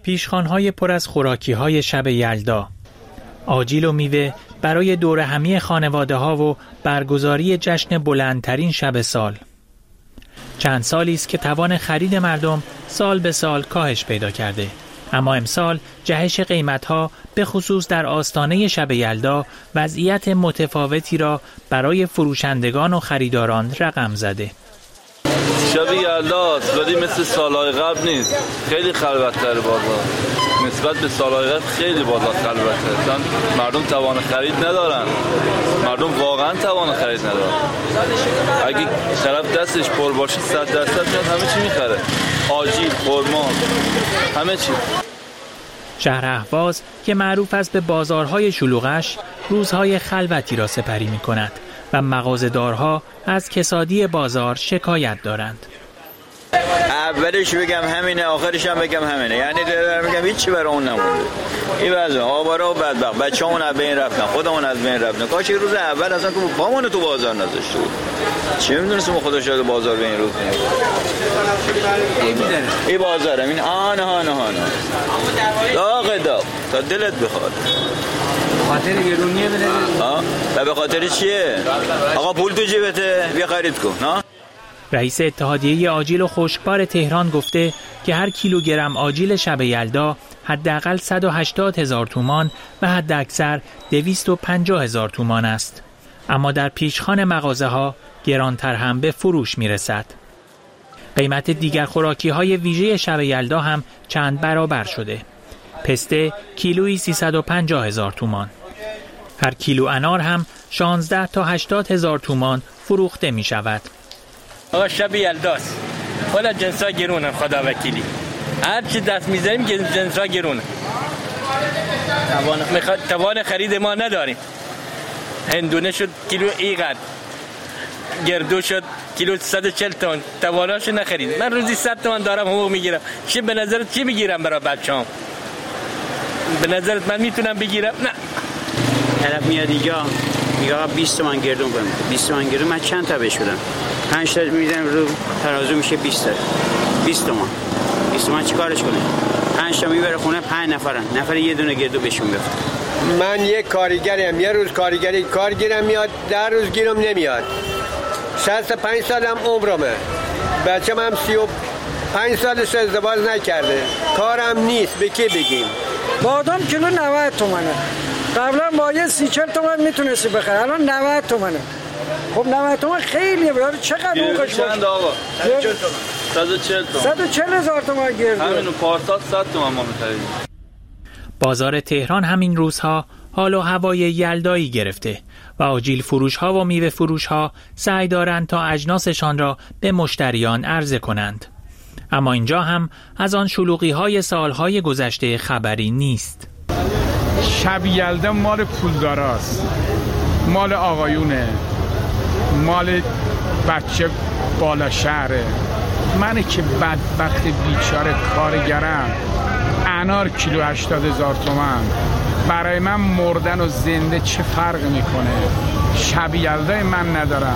پیشخوان‌های پر از خوراکی‌های شب یلدا، آجیل و میوه برای دور همی خانواده‌ها و برگزاری جشن بلندترین شب سال. چند سالی است که توان خرید مردم سال به سال کاهش پیدا کرده، اما امسال جهش قیمت‌ها به خصوص در آستانه شب یلدا وضعیت متفاوتی را برای فروشندگان و خریداران رقم زده. شب یلداست ولی مثل سالهای قبل نیست، خیلی خلوت‌تر بازار. نسبت به سالهای قبل خیلی بازار خلوته، مردم توان خرید ندارن، مردم واقعا توان خرید ندارن. اگه طرف دستش پر باشه 100% میاد همه چی میخره، آجیل، خرما، همه چی. شهر اهواز که معروف است به بازارهای شلوغش، روزهای خلوتی را سپری می‌کند و مغازه‌دارها از کسادی بازار شکایت دارند. اولش بگم همینه، آخرش هم بگم همینه، یعنی میگم هیچی برای اون نمونده. این وضع آوارا و بدبخت، بچه‌مون از بین رفتن، خودمون از بین رفتن. کاش روز اول اصلا که پامون تو بازار نذاشته بود. چه می‌دونستم خدا شاید بازار به این روز این بازار همین آن داغ تا دلت بخواد. خاطر گرونیه بده. و به خاطر چیه؟ آقا پول تو جیبته، بیا خرید کن. رئیس اتحادیه آجیل و خشکبار تهران گفته که هر کیلوگرم آجیل شب یلدا حداقل 180,000 تومان و حداکثر 250,000 تومان است. اما در پیشخوان مغازه‌ها گرانتر هم به فروش میرسد. قیمت دیگر خوراکی‌های ویژه شب یلدا هم چند برابر شده. پسته کیلویی 350,000 تومان. هر کیلو انار هم 16 تا 80,000 تومان فروخته می شود. آقا شب یلداست، حالا جنسا گرونن، خدا وکیلی هر چی دست میزنیم که جنسا گرونن، توان خرید ما نداریم. هندونه شد کیلو ایقد، گردو شد کیلو 140 تومن، تواناش نخرید. من روزی 100 تومن دارم حقوق میگیرم، چی به نظرت چی میگیرم برای بچه‌ام؟ به نظرت من میتونم بگیرم؟ نه. طرف میاد اینجا میگه 20 تومن گردون کنم، 20 تومن گردون من چند تا بهش بدم؟ 5 تا میذارم رو ترازو میشه 20 تا، 20 تومن. 20 تومن چیکارش کنه؟ 5 تا میبره خونه، 5 نفرن، نفر یه دونه گردو بهشون بفت. من یک کارگرم، یه روز کارگری کار گیرم میاد، 10 روز گیرم نمیاد. 65 سالم عمرمه، بچه‌م هم 35 سالش ازدواج نکرده، کارم نیست، به کی بگیم؟ بادام کیلو 90 تومنه، قبلا با یه 30-40 تومن میتونستی بخری، الان 90 تومنه. خب 90 تومن خیلیه، برای چقدر حقوقش باشه؟ چند آقا؟ 140 تومن. 140,000 تومن گردو. همینو پارسال 100 تومن ما می‌خریدیم. بازار تهران همین روزها حال و هوای یلدایی گرفته و آجیل فروش‌ها و میوه فروش‌ها سعی دارند تا اجناسشان را به مشتریان عرضه کنند. اما اینجا هم از آن شلوغی‌های سالهای گذشته خبری نیست. شب یلدا مال پولداراست، مال آقایونه، مال بچه بالا شهره. من که بدبخت بیچاره کارگرم، انار کیلو 80,000 تومان. برای من مردن و زنده چه فرق میکنه؟ شب یلدای من ندارم.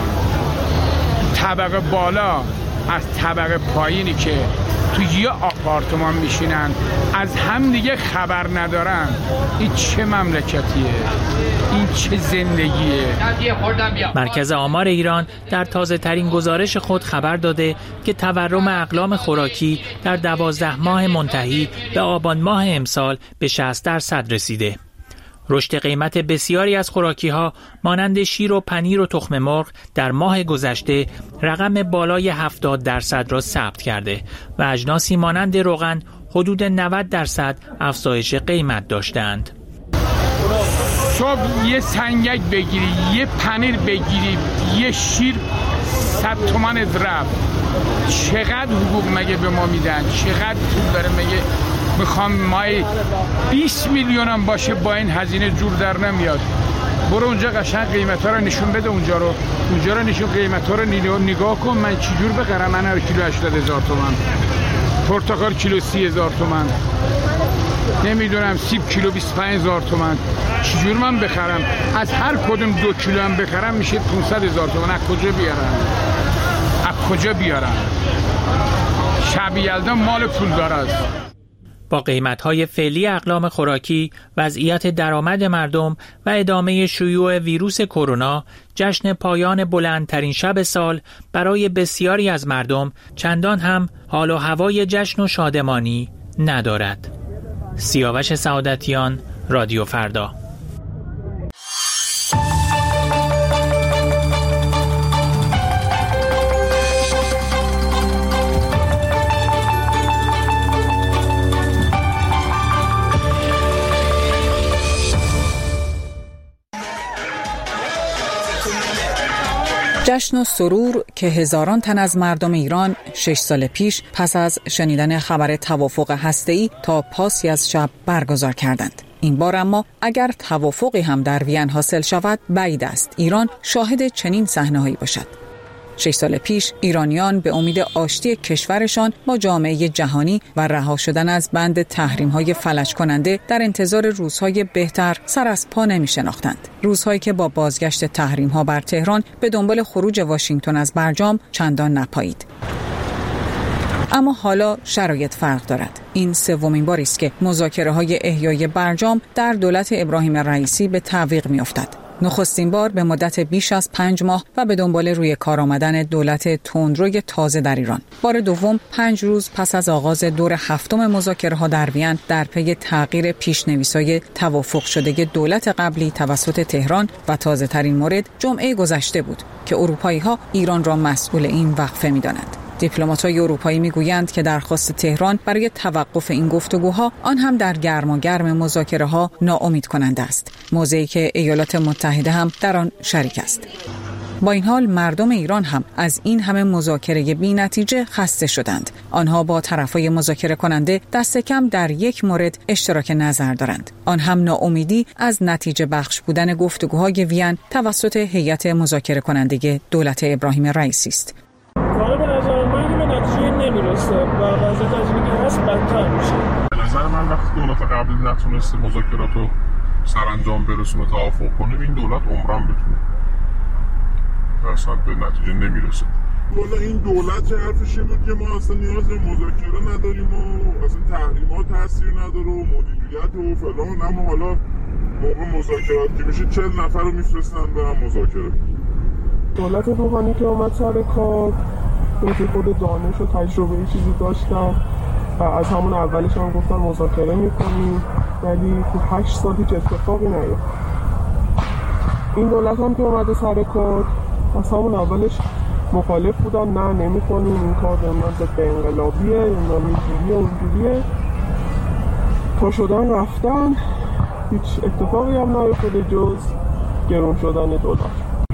طبقه بالا از طبقه پایینی که تو یه آپارتمان میشینن از هم دیگه خبر ندارن. این چه مملکتیه؟ این چه زندگیه؟ مرکز آمار ایران در تازه ترین گزارش خود خبر داده که تورم اقلام خوراکی در 12 ماه منتهی به آبان ماه امسال به 60% رسیده. رشد قیمت بسیاری از خوراکی‌ها مانند شیر و پنیر و تخم مرغ در ماه گذشته رقم بالای 70% را ثبت کرده و اجناسی مانند روغن حدود 90% افزایش قیمت داشتند. صبح یه سنگک بگیری، یه پنیر بگیری، یه شیر 100 تومن رفت. چقدر حقوق مگه به ما میدن؟ چقدر پول داره مگه؟ میخوام مای 20 میلیون هم باشه با این هزینه جور در نمیاد. برو اونجا قشنگ قیمتا رو نشون بده، اونجا رو نشون قیمتا رو نگاه کن. من چی جور بخرم؟ من هر کیلو 80,000 تومان، پرتقال کیلو 30,000 تومان، نمیدونم سیب کیلو 25,000 تومان. چی جور من بخرم؟ از هر کدوم 2 کیلو هم بخرم میشه 500,000 تومان. از کجا بیارم؟ شب یلدا مال پولدار است. با قیمت‌های فعلی اقلام خوراکی، وضعیت درآمد مردم و ادامه شیوع ویروس کرونا، جشن پایان بلندترین شب سال برای بسیاری از مردم چندان هم حال و هوای جشن و شادمانی ندارد. سیاوش سعادتیان، رادیو فردا. جشن و سرور که هزاران تن از مردم ایران 6 سال پیش پس از شنیدن خبر توافق هسته‌ای تا پاسی از شب برگزار کردند. این بار اما اگر توافقی هم در وین حاصل شود بعید است ایران شاهد چنین صحنه‌هایی باشد. 6 سال پیش ایرانیان به امید آشتی کشورشان با جامعه جهانی و رها شدن از بند تحریم‌های فلج کننده در انتظار روزهای بهتر سر از پا نمی‌شناختند. روزهایی که با بازگشت تحریم‌ها بر تهران به دنبال خروج واشنگتن از برجام چندان نپایید. اما حالا شرایط فرق دارد. این سومین باری است که مذاکره‌های احیای برجام در دولت ابراهیم رئیسی به تعویق می‌افتد. نخستین بار به مدت بیش از 5 ماه و به دنبال روی کار آمدن دولت تندروی تازه در ایران. بار دوم 5 روز پس از آغاز دور هفتم مذاکره‌ها در وین در پی تغییر پیش‌نویس‌های توافق شده دولت قبلی توسط تهران و تازه‌ترین مورد جمعه گذشته بود که اروپایی‌ها ایران را مسئول این وقفه می‌دانند. دیپلمات‌های اروپایی میگویند که درخواست تهران برای توقف این گفتگوها آن هم در گرماگرم مذاکره‌ها ناامید کننده است. موضعی که ایالات متحده هم در آن شریک است. با این حال مردم ایران هم از این همه مذاکره بی نتیجه خسته شدند. آنها با طرفای مذاکره کننده دست کم در یک مورد اشتراک نظر دارند. آن هم ناامیدی از نتیجه بخش بودن گفتگوهای وین توسط هیئت مذاکره کننده دولت ابراهیم رئیسی است. نمیرسه و وضعیت از اینکه هست بدتر میشه. به نظر من وقتی دولت قبلی نتونسته مذاکرات رو سرانجام برسونه توافق کنه این دولت عمرم بتونه اصلا به نتیجه نمیرسه. والا این دولت چه حرفش بود که ما اصلا نیاز به مذاکره نداریم و اصلا تحریمات تاثیر نداره و مدیریت و فلان، اما حالا موقع مذاکرات که میشه 40 نفر رو میفرستن برن مذاکره. دولت روحانی که اومد سر کار که خود دانش و تجربه چیزی داشتن و از همون اولش هم گفتن مذاکره میکنیم، ولی تو 8 سال هیچ اتفاقی نیفتاد. این دولت هم که اومده سر کار از همون اولش مخالف بودن، نه نمیکنیم این کار به انقلابیه، این اینجوریه اونجوریه، تا شدن رفتن هیچ اتفاقی هم نیفتاده جز گرون شدن دلار.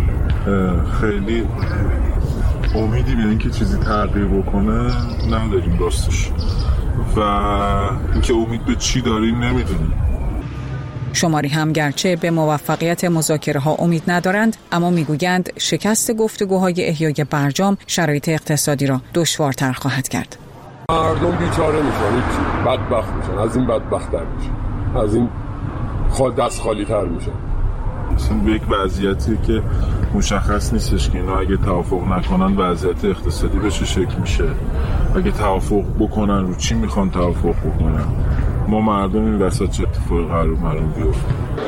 خیلی امیدی به اینکه چیزی تغییر بکنه نداریم راستش و اینکه امید به چی داریم نمیدونیم. شماری هم گرچه به موفقیت مذاکره ها امید ندارند اما میگویند شکست گفتگوهای احیای برجام شرایط اقتصادی را دشوارتر خواهد کرد. مردم بیچاره میشن، بدبخت میشن، از این بدبخت‌تر میشن، از این دست خالی تر میشن. به یک وضعیتی که مشخص نیستش که اینا اگه توافق نکنن وضعیت اقتصادی به چه شکل میشه، اگه توافق بکنن رو چی میخوان توافق بکنن، ما مردم این وسط چه اتفاقی قرار بیفته.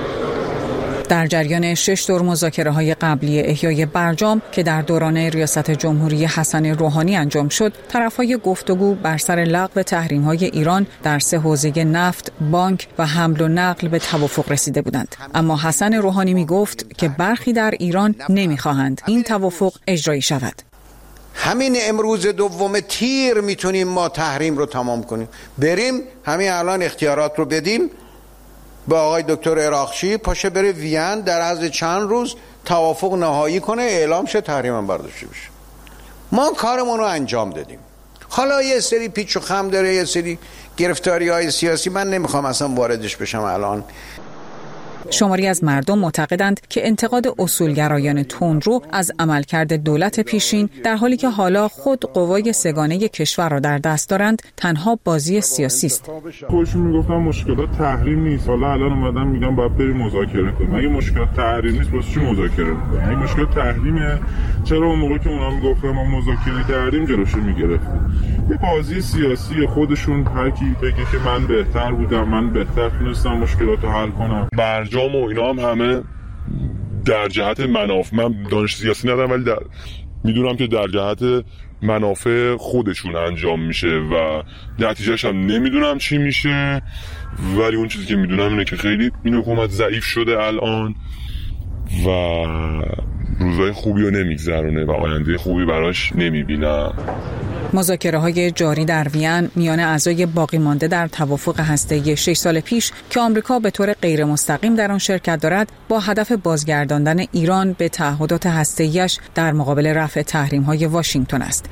در جریان 6 دور مذاکره‌های قبلی احیای برجام که در دوران ریاست جمهوری حسن روحانی انجام شد، طرف‌های گفتگو بر سر لغو تحریم‌های ایران در 3 حوزه نفت، بانک و حمل و نقل به توافق رسیده بودند. اما حسن روحانی می‌گفت که برخی در ایران نمی‌خواهند این توافق اجرایی شود. همین امروز دوم تیر میتونیم ما تحریم رو تمام کنیم، بریم همین الان اختیارات رو بدیم با آقای دکتر عراقچی، پاشه بره وین در عرض چند روز توافق نهایی کنه، اعلام شه، تحریم هم برداشته بشه. ما کارمون رو انجام دادیم. حالا یه سری پیچ و خم داره، یه سری گرفتاری‌های سیاسی، من نمیخوام اصلا واردش بشم الان. شماری از مردم معتقدند که انتقاد اصولگرایان تندرو از عملکرد دولت پیشین در حالی که حالا خود قوای سگانه کشور را در دست دارند تنها بازی سیاسی است. خودشون میگفتن مشکلات تحریم نیست، حالا الان اومدن میگن باید بریم مذاکره کنیم. اگه مشکلات تحریم نیست واسه چی مذاکره می‌کنیم؟ اگه مشکلات تحریمه چرا اون موقع که اونا میگفتن ما مذاکره کردیم جلوشو میگرفتیم؟ یه بازی سیاسی خودشون، هر کی بگه که من بهتر بودم، من بهتر تونستم مشکلاتو حل کنم. برجام و اینا هم همه در جهت منافع، من دانش سیاسی ندارم ولی میدونم که در جهت منافع خودشون انجام میشه و نتیجهش هم نمیدونم چی میشه، ولی اون چیزی که میدونم اینه که خیلی این حکومت ضعیف شده الان و روزای خوبی رو نمیگذرونه و آینده خوبی براش نمیبینم. مذاکره‌های جاری در وین میان اعضای باقی مانده در توافق هسته‌ای 6 سال پیش که آمریکا به طور غیر مستقیم در آن شرکت دارد، با هدف بازگرداندن ایران به تعهدات هسته‌ایش در مقابل رفع تحریم‌های واشنگتن است.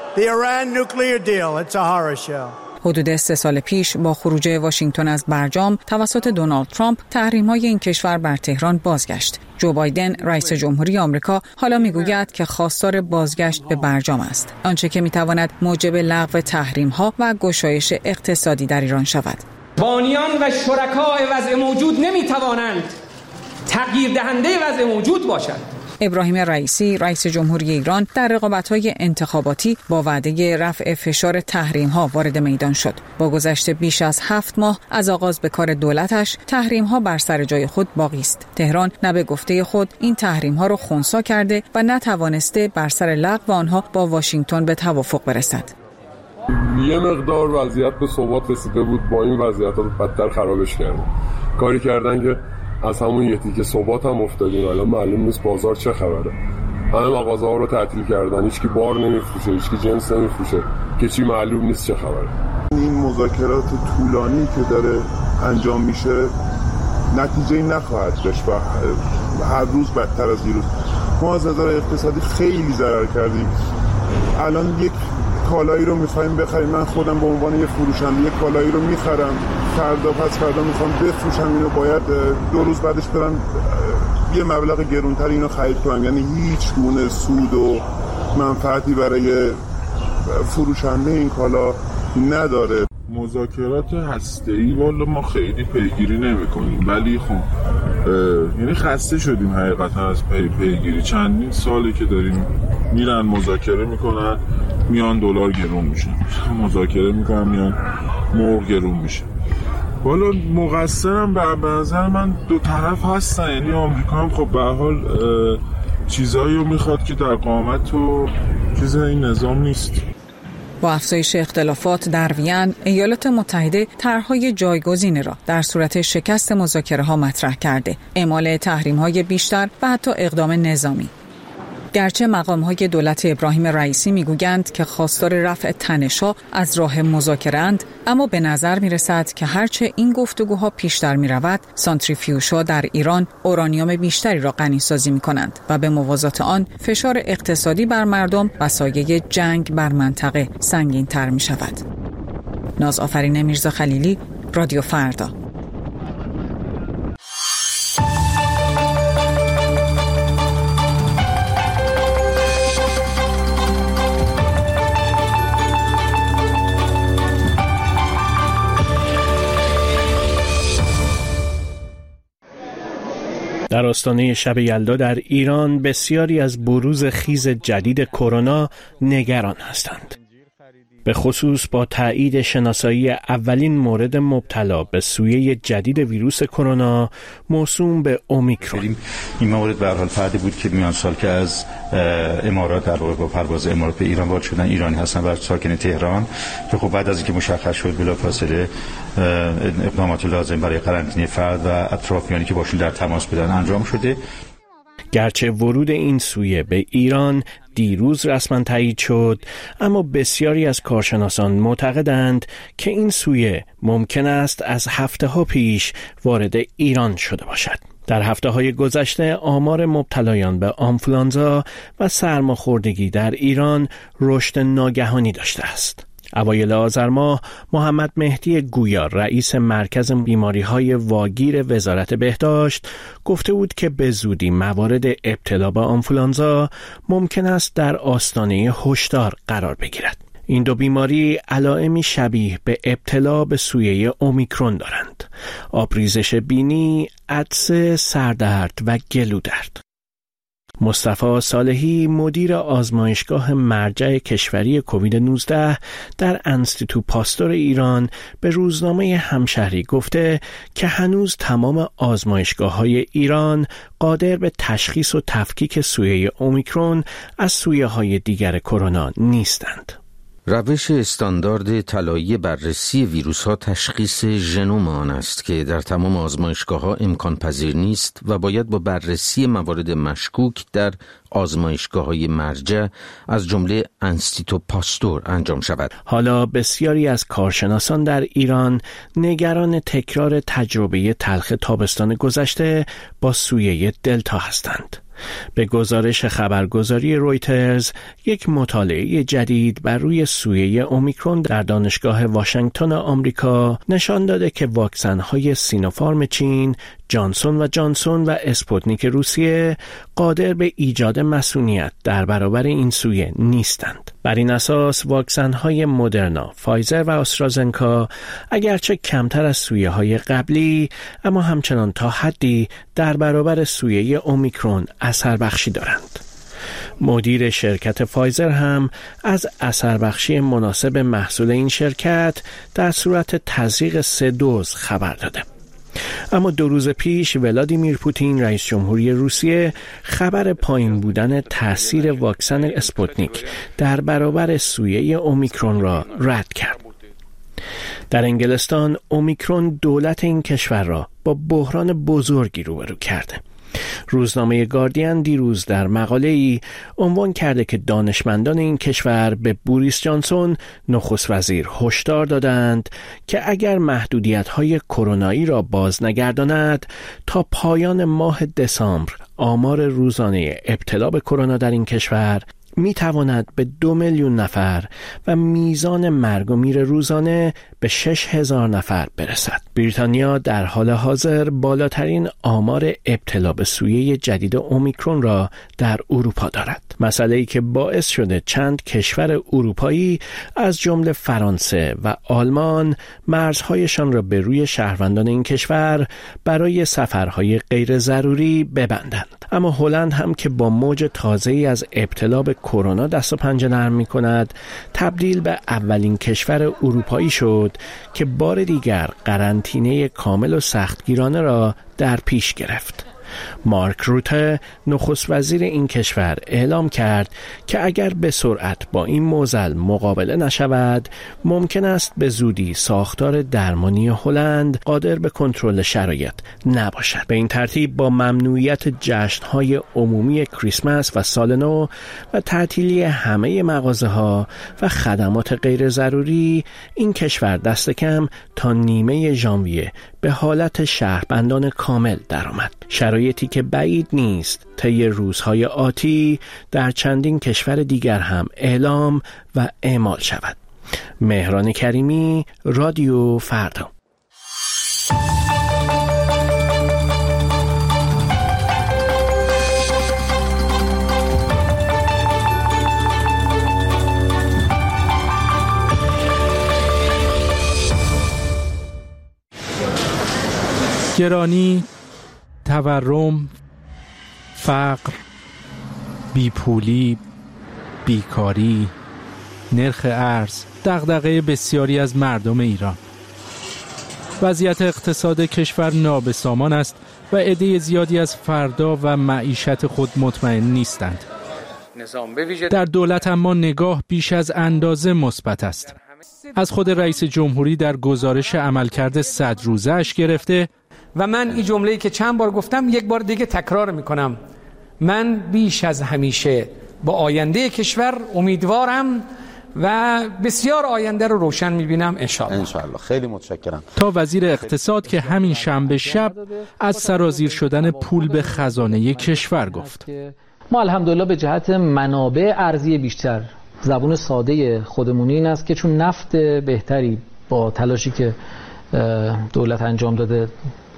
حدود 3 سال پیش با خروج واشنگتن از برجام توسط دونالد ترامپ، تحریم‌های این کشور بر تهران بازگشت. جو بایدن رئیس جمهوری آمریکا حالا میگوید که خواستار بازگشت به برجام است، آنچه که میتواند موجب لغو تحریم‌ها و گشایش اقتصادی در ایران شود. بانیان و شرکای وضع موجود نمیتوانند تغییر دهنده وضع موجود باشند. ابراهیم رئیسی رئیس جمهوری ایران در رقابت‌های انتخاباتی با وعده رفع فشار تحریم‌ها وارد میدان شد. با گذشت بیش از 7 ماه از آغاز به کار دولتش، تحریم‌ها بر سر جای خود باقی است. تهران نه به گفته خود این تحریم‌ها را خنثی کرده و نتوانسته بر سر لغو آنها با واشنگتن به توافق برسد. یه مقدار وضعیت به ثبات رسیده بود، با این وضعیت رو بدتر خرابش کردن. کاری کردن که از همون یه تیکه ثبات هم افتادیم. الان معلوم نیست بازار چه خبره. همه مغازه‌ها رو تعطیل کردن، هیچ کی بار نمیفروشه، هیچ کی جنس نمیفروشه، که چی معلوم نیست چه خبره. این مذاکرات طولانی که داره انجام میشه نتیجه‌ای نخواهد داشت و هر روز بدتر از دیروز. ما از نظر اقتصادی خیلی ضرر کردیم. الان یک کالایی رو می‌خوایم بخریم، من خودم به عنوان یک فروشنده یک کالایی رو می‌خرم، فردا پس فردا می‌خوام بفروشم اینو، باید 2 روز بعدش برم یه مبلغ گرونتر اینو خرید کنم. یعنی هیچ گونه سود و منفعتی برای فروشنده این کالا نداره. مذاکرات هسته‌ای والا ما خیلی پیگیری نمی‌کنیم، ولی خب یعنی خسته شدیم حقیقتا از پیگیری. چندین ساله که داریم میرن مذاکره میکنن، میان دلار گرون میشه، مذاکره میکنن میان مرغ گرون میشه. والا مقصرم به نظر من دو طرف هستن، یعنی آمریکا هم خب به هر حال چیزایی رو میخواد که در قامت و چیز این نظام نیست. با افزایش اختلافات در وین، ایالات متحده طرح‌های جایگزینی را در صورت شکست مذاکره‌ها مطرح کرده، اعمال تحریم‌های بیشتر و حتی اقدام نظامی. گرچه مقام‌های دولت ابراهیم رئیسی میگویند که خواستار رفع تنش‌ها از راه مذاکره‌اند، اما به نظر می‌رسد که هرچه این گفتگوها پیشتر می‌رود، سانتریفیوژها در ایران اورانیوم بیشتری را غنی‌سازی می‌کنند و به موازات آن فشار اقتصادی بر مردم و سایه جنگ بر منطقه سنگین‌تر می‌شود. نازآفرین میرزا خلیلی، رادیو فردا. در آستانه شب یلدا در ایران بسیاری از بروز خیز جدید کرونا نگران هستند. به خصوص با تایید شناسایی اولین مورد مبتلا به سویه جدید ویروس کرونا موسوم به اومیکرون. این مورد به هر حال فردی بود که میان سال که از امارات در واقع با پرواز امارات به ایران وارد شدن، ایرانی هستن و ساکن تهران، که خب بعد از اینکه مشخص شد بلافاصله اقدامات لازم برای قرنطینه فرد و اطرافیانی که باشون در تماس بودن انجام شده. گرچه ورود این سویه به ایران دیروز رسما تایید شد، اما بسیاری از کارشناسان معتقدند که این سویه ممکن است از هفته‌ها پیش وارد ایران شده باشد. در هفته‌های گذشته آمار مبتلایان به آنفولانزا و سرماخوردگی در ایران رشد ناگهانی داشته است. اوایل آذر ماه محمد مهدی گویا رئیس مرکز بیماری‌های واگیر وزارت بهداشت گفته بود که به زودی موارد ابتلا به آنفولانزا ممکن است در آستانه هشدار قرار بگیرد. این دو بیماری علائمی شبیه به ابتلا به سویه اومیکرون دارند: آبریزش بینی، عطسه، سردرد و گلودرد. مصطفی صالحی مدیر آزمایشگاه مرجع کشوری کووید 19 در انستیتو پاستور ایران به روزنامه همشهری گفته که هنوز تمام آزمایشگاه‌های ایران قادر به تشخیص و تفکیک سویه اومیکرون از سویه‌های دیگر کرونا نیستند. روش استاندارد طلایی بررسی ویروس‌ها تشخیص ژنوم آن است که در تمام آزمایشگاه‌ها امکان پذیر نیست و باید با بررسی موارد مشکوک در آزمایشگاه‌های مرجع از جمله انستیتو پاستور انجام شود. حالا بسیاری از کارشناسان در ایران نگران تکرار تجربه تلخ تابستان گذشته با سویه دلتا هستند. به گزارش خبرگزاری رویترز، یک مطالعه جدید بر روی سویه اومیکرون در دانشگاه واشنگتن آمریکا نشان داده که واکسن‌های سینوفارم چین، جانسون و جانسون و اسپوتنیک روسیه قادر به ایجاد مسئولیت در برابر این سویه نیستند. بر این اساس واکسن‌های مدرنا، فایزر و آسترازنکا اگرچه کمتر از سویه‌های قبلی اما همچنان تا حدی در برابر سویه اومیکرون اثر بخشی دارند. مدیر شرکت فایزر هم از اثر بخشی مناسب محصول این شرکت در صورت تزریق 3 دوز خبر داده. اما 2 روز پیش ولادیمیر پوتین رئیس جمهوری روسیه خبر پایین بودن تأثیر واکسن اسپوتنیک در برابر سویه اومیکرون را رد کرد. در انگلستان اومیکرون دولت این کشور را با بحران بزرگی روبرو کرده. روزنامه گاردین دیروز در مقاله‌ای عنوان کرده که دانشمندان این کشور به بوریس جانسون نخست وزیر هشدار دادند که اگر محدودیت‌های کرونایی را باز نگرداند تا پایان ماه دسامبر آمار روزانه ابتلا به کرونا در این کشور می تواند به 2 میلیون نفر و میزان مرگ و میر روزانه به 6,000 نفر برسد. بریتانیا در حال حاضر بالاترین آمار ابتلا به سویه جدید اومیکرون را در اروپا دارد. مسئله‌ای که باعث شده چند کشور اروپایی از جمله فرانسه و آلمان مرزهایشان را به روی شهروندان این کشور برای سفرهای غیر ضروری ببندند. اما هلند هم که با موج تازه‌ای از ابتلا به کرونا دست و پنجه نرم می‌کند، تبدیل به اولین کشور اروپایی شد که بار دیگر قرنطینه کامل و سختگیرانه را در پیش گرفت. مارک روته نخست وزیر این کشور اعلام کرد که اگر به سرعت با این معضل مقابله نشود ممکن است به زودی ساختار درمانی هلند قادر به کنترل شرایط نباشد. به این ترتیب با ممنوعیت جشن‌های عمومی کریسمس و سال نو و تعطیلی همه مغازه‌ها و خدمات غیر ضروری این کشور دست کم تا نیمه ژانویه به حالت شهربندان کامل درآمد. شرایطی که بعید نیست طی روزهای آتی در چندین کشور دیگر هم اعلام و اعمال شود. مهران کریمی، رادیو فردا. گرانی، تورم، فقر، بیپولی، بیکاری، نرخ ارز دغدغه بسیاری از مردم ایران. وضعیت اقتصاد کشور نابسامان است و عده زیادی از فردا و معیشت خود مطمئن نیستند. در دولت اما نگاه بیش از اندازه مثبت است. از خود رئیس جمهوری در گزارش عملکرد 100 روزه‌اش گرفته و من این جمله‌ای که چند بار گفتم یک بار دیگه تکرار میکنم، من بیش از همیشه با آینده کشور امیدوارم و بسیار آینده رو روشن میبینم انشالله. خیلی متشکرم. تا وزیر اقتصاد که همین شنبه شب از سرازیر شدن پول به خزانه کشور گفت. ما الحمدلله به جهت منابع ارزی بیشتر، زبون ساده خودمونی این است که چون نفت بهتری با تلاشی که دولت انجام داده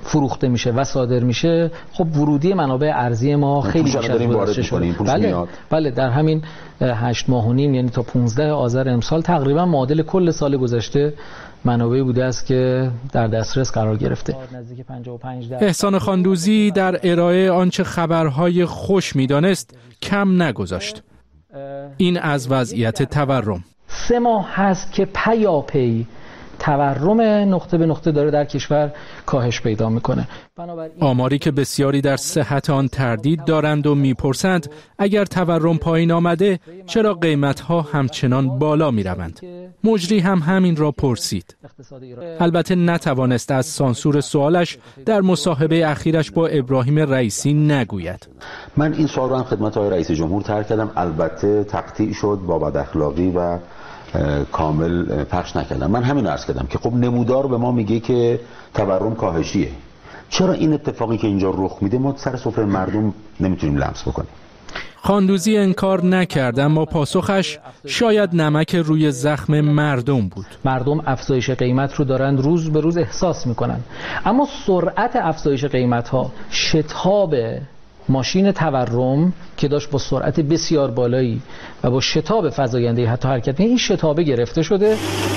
فروخته میشه و صادر میشه، خب ورودی منابع ارزی ما خیلی بیشتر گذشته شده. بله در همین 8 ماه و نیم، یعنی تا 15 آذر امسال تقریبا معادل کل سال گذشته منابعی بوده است که در دسترس قرار گرفته. احسان خاندوزی در ارائه آنچه خبرهای خوش میدانست کم نگذاشت. این از وضعیت تورم. 3 ماه هست که پیاپی تورم نقطه به نقطه داره در کشور کاهش پیدا میکنه. آماری که بسیاری در صحت آن تردید دارند و میپرسند اگر تورم پایین آمده چرا قیمتها همچنان بالا میروند. مجری هم همین را پرسید. البته نتوانست از سانسور سوالش در مصاحبه اخیرش با ابراهیم رئیسی نگوید. من این سوال رو هم خدمت آقای رئیس جمهور طرح کردم، البته تقطیع شد با بد اخلاقی و کامل پخش نکردم. من همین عرض کردم که خب نمودار به ما میگه که تورم کاهشیه، چرا این اتفاقی که اینجا رخ میده ما سر سفره مردم نمیتونیم لمس بکنیم؟ خاندوزی انکار نکرد، اما پاسخش شاید نمک روی زخم مردم بود. مردم افزایش قیمت رو دارند روز به روز احساس میکنن، اما سرعت افزایش قیمت ها، شتاب ماشین تورم که داشت با سرعت بسیار بالایی و با شتاب فزاینده حتی حرکت، این شتابه گرفته شده.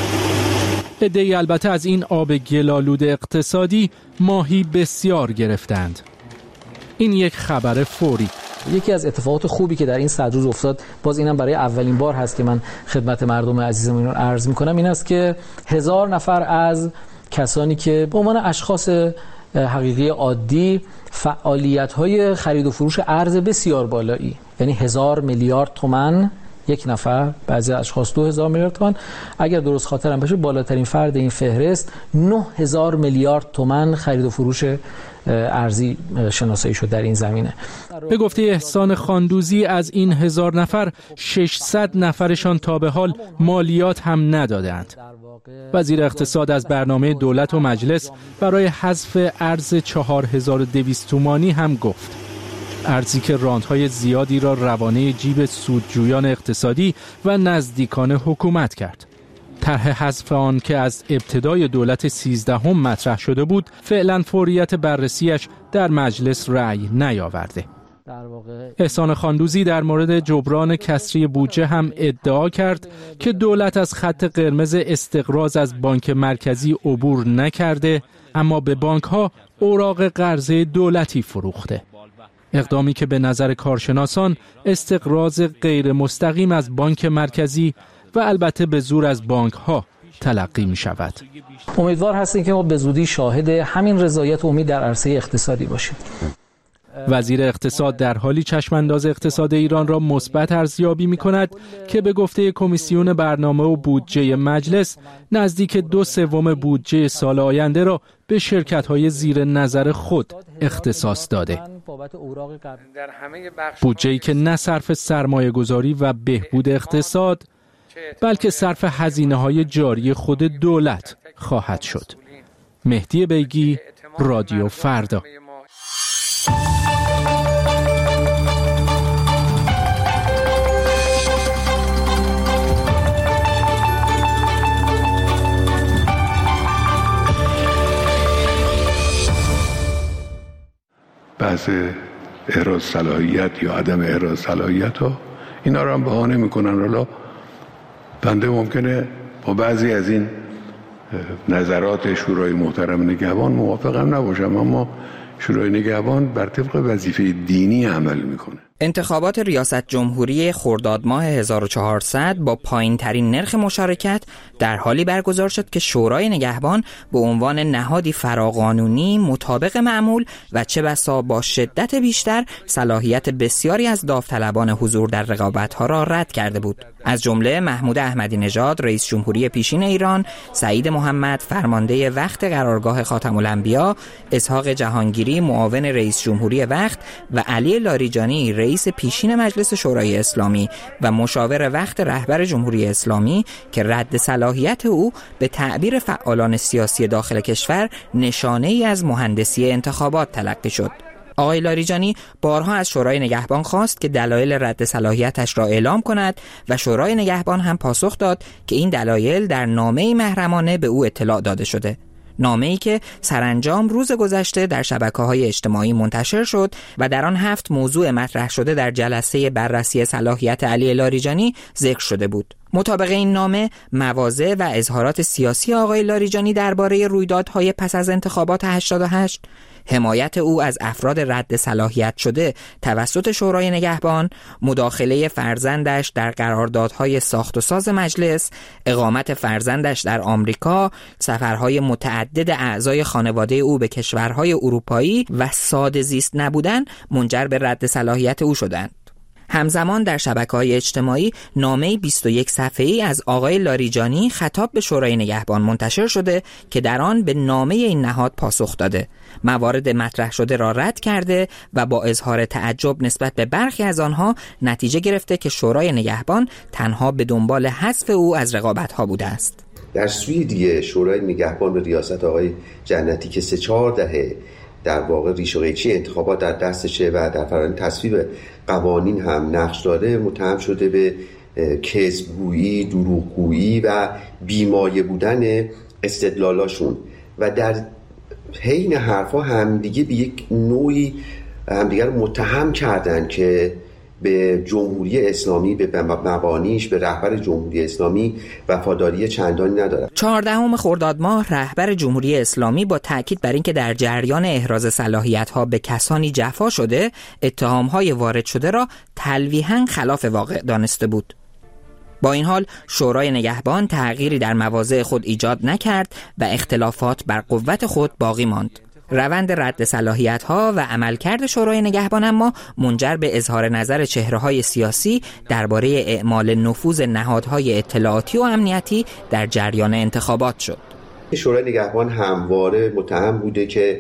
عده‌ای البته از این آب گلالود اقتصادی ماهی بسیار گرفتند. این یک خبر فوری. یکی از اتفاقات خوبی که در این 100 روز افتاد، باز اینم برای اولین بار هست که من خدمت مردم عزیزم این رو عرض میکنم، این است که 1000 نفر از کسانی که به عنوان اشخاص حقیقی عادی فعالیت‌های خرید و فروش ارز بسیار بالایی، یعنی 1000 میلیارد تومان یک نفر، بعضی اشخاص 2000 میلیارد تومان، اگر درست خاطرم باشه بالاترین فرد این فهرست 9000 میلیارد تومان خرید و فروش ارزی شناسایی شد در این زمینه. به گفته احسان خاندوزی از این 1000 نفر 600 نفرشان تا به حال مالیات هم ندادند. وزیر اقتصاد از برنامه دولت و مجلس برای حذف ارز 4200 تومانی هم گفت. ارزی که راندهای زیادی را روانه جیب سودجویان اقتصادی و نزدیکان حکومت کرد. طرح حذف آن که از ابتدای دولت 13 مطرح شده بود، فعلا فوریت بررسیش در مجلس رأی نیاورده. احسان خاندوزی در مورد جبران کسری بودجه هم ادعا کرد که دولت از خط قرمز استقراض از بانک مرکزی عبور نکرده، اما به بانک‌ها اوراق قرضه دولتی فروخته. اقدامی که به نظر کارشناسان استقراض غیر مستقیم از بانک مرکزی و البته به زور از بانک‌ها تلقی می شود. امیدوار هستیم که ما به زودی شاهد همین رضایت و امید در عرصه اقتصادی باشیم. وزیر اقتصاد در حالی چشمانداز اقتصاد ایران را مثبت ارزیابی می کند که به گفته کمیسیون برنامه و بودجه مجلس نزدیک 2/3 بودجه سال آینده را به شرکت‌های زیر نظر خود اختصاص داده. بودجه‌ای که نه صرف سرمایه‌گذاری و بهبود اقتصاد بلکه صرف هزینه‌های جاری خود دولت خواهد شد. مهدی بیگی، رادیو فردا. بحث احراز صلاحیت یا عدم احراز صلاحیت ها اینا رو هم بهانه میکنن. حالا بنده ممکنه با بعضی از این نظرات شورای محترم نگهبان موافقم نباشم، اما شورای نگهبان بر طبق وظیفه دینی عمل میکنه. انتخابات ریاست جمهوری خرداد ماه 1400 با پایین ترین نرخ مشارکت در حالی برگزار شد که شورای نگهبان به عنوان نهادی فراقانونی مطابق معمول و چه بسا با شدت بیشتر صلاحیت بسیاری از داوطلبان حضور در رقابت‌ها را رد کرده بود. از جمله محمود احمدی نژاد رئیس جمهوری پیشین ایران، سعید محمد فرمانده وقت قرارگاه خاتم الانبیا، اسحاق جهانگیری معاون رئیس جمهوری وقت و علی لاریجانی رئیس پیشین مجلس شورای اسلامی و مشاور وقت رهبر جمهوری اسلامی که رد صلاحیت او به تعبیر فعالان سیاسی داخل کشور نشانه ای از مهندسی انتخابات تلقی شد. آقای لاریجانی بارها از شورای نگهبان خواست که دلایل رد صلاحیتش را اعلام کند و شورای نگهبان هم پاسخ داد که این دلایل در نامه‌ای محرمانه به او اطلاع داده شده. نامه‌ای که سرانجام روز گذشته در شبکه‌های اجتماعی منتشر شد و در آن 7 موضوع مطرح شده در جلسه بررسی صلاحیت علی لاریجانی ذکر شده بود. مطابق این نامه، مواضع و اظهارات سیاسی آقای لاریجانی درباره رویدادهای پس از انتخابات 88، حمایت او از افراد رد صلاحیت شده توسط شورای نگهبان، مداخله فرزندش در قراردادهای ساخت و ساز مجلس، اقامت فرزندش در آمریکا، سفرهای متعدد اعضای خانواده او به کشورهای اروپایی و ساده زیست نبودن منجر به رد صلاحیت او شدند. همزمان در شبکه‌های اجتماعی نامه‌ای 21 صفحه‌ای از آقای لاریجانی خطاب به شورای نگهبان منتشر شده که در آن به نامه این نهاد پاسخ داده، موارد مطرح شده را رد کرده و با اظهار تعجب نسبت به برخی از آنها نتیجه گرفته که شورای نگهبان تنها به دنبال حذف او از رقابت‌ها بوده است. در سوی دیگه شورای نگهبان به ریاست آقای جنتی که 3-4 دهه در واقع ریش و قیچی انتخابات در دستشه و در فرآیند تصویب قوانین هم نقش داره، متهم شده به کذبگویی، دروغگویی و بیمایه بودن استدلالاشون و در حین حرفا همدیگه به یک نوعی همدیگه رو متهم کردن که به جمهوری اسلامی، به مبانیش، به رهبر جمهوری اسلامی وفاداری چندانی ندارد. 14 خرداد ماه رهبر جمهوری اسلامی با تاکید بر اینکه در جریان احراز صلاحیت‌ها به کسانی جفا شده، اتهام‌های وارد شده را تلویحاً خلاف واقع دانسته بود. با این حال شورای نگهبان تغییری در مواضع خود ایجاد نکرد و اختلافات بر قوت خود باقی ماند. روند رد صلاحیت‌ها و عملکرد شورای نگهبان اما منجر به اظهار نظر چهره‌های سیاسی درباره اعمال نفوذ نهادهای اطلاعاتی و امنیتی در جریان انتخابات شد. شورای نگهبان همواره متهم بوده که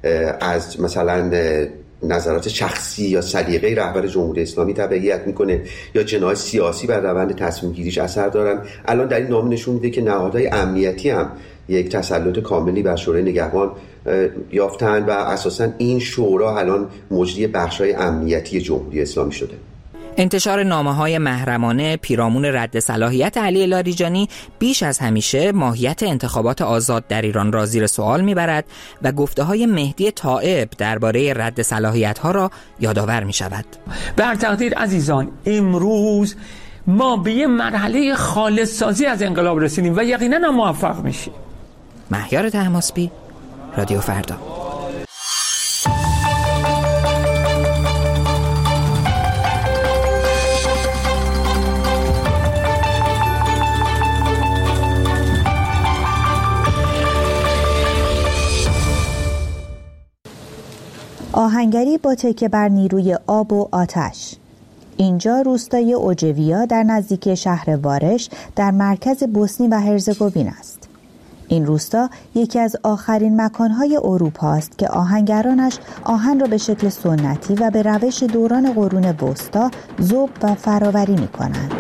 از مثلا نظرات شخصی یا سلیقه رهبر جمهوری اسلامی تبعیت میکنه یا جناح سیاسی بر روند تصمیم گیریش اثر دارن. الان در این نامه نشون میده که نهادهای امنیتی هم یک تسلط کاملی بر شورای نگهبان یافتن و اساساً این شورا الان مجری بخش‌های امنیتی جمهوری اسلامی شده. انتشار نامه‌های محرمانه پیرامون رد صلاحیت علی لاریجانی بیش از همیشه ماهیت انتخابات آزاد در ایران را زیر سوال می‌برد و گفته‌های مهدی طائب درباره رد صلاحیت‌ها را یادآور می‌شود. بر تقدیر عزیزان، امروز ما به یه مرحله خالص سازی از انقلاب رسیدیم و یقینا هم موفق میشیم. مهیار طهماسبی، رادیو فردا. آهنگری با تکیه بر نیروی آب و آتش. اینجا روستای اوجویا در نزدیکی شهر وارش در مرکز بوسنی و هرزگوین است. این روستا یکی از آخرین مکانهای اروپا است که آهنگرانش آهن را به شکل سنتی و به روش دوران قرون وسطا ذوب و فراوری می کنند.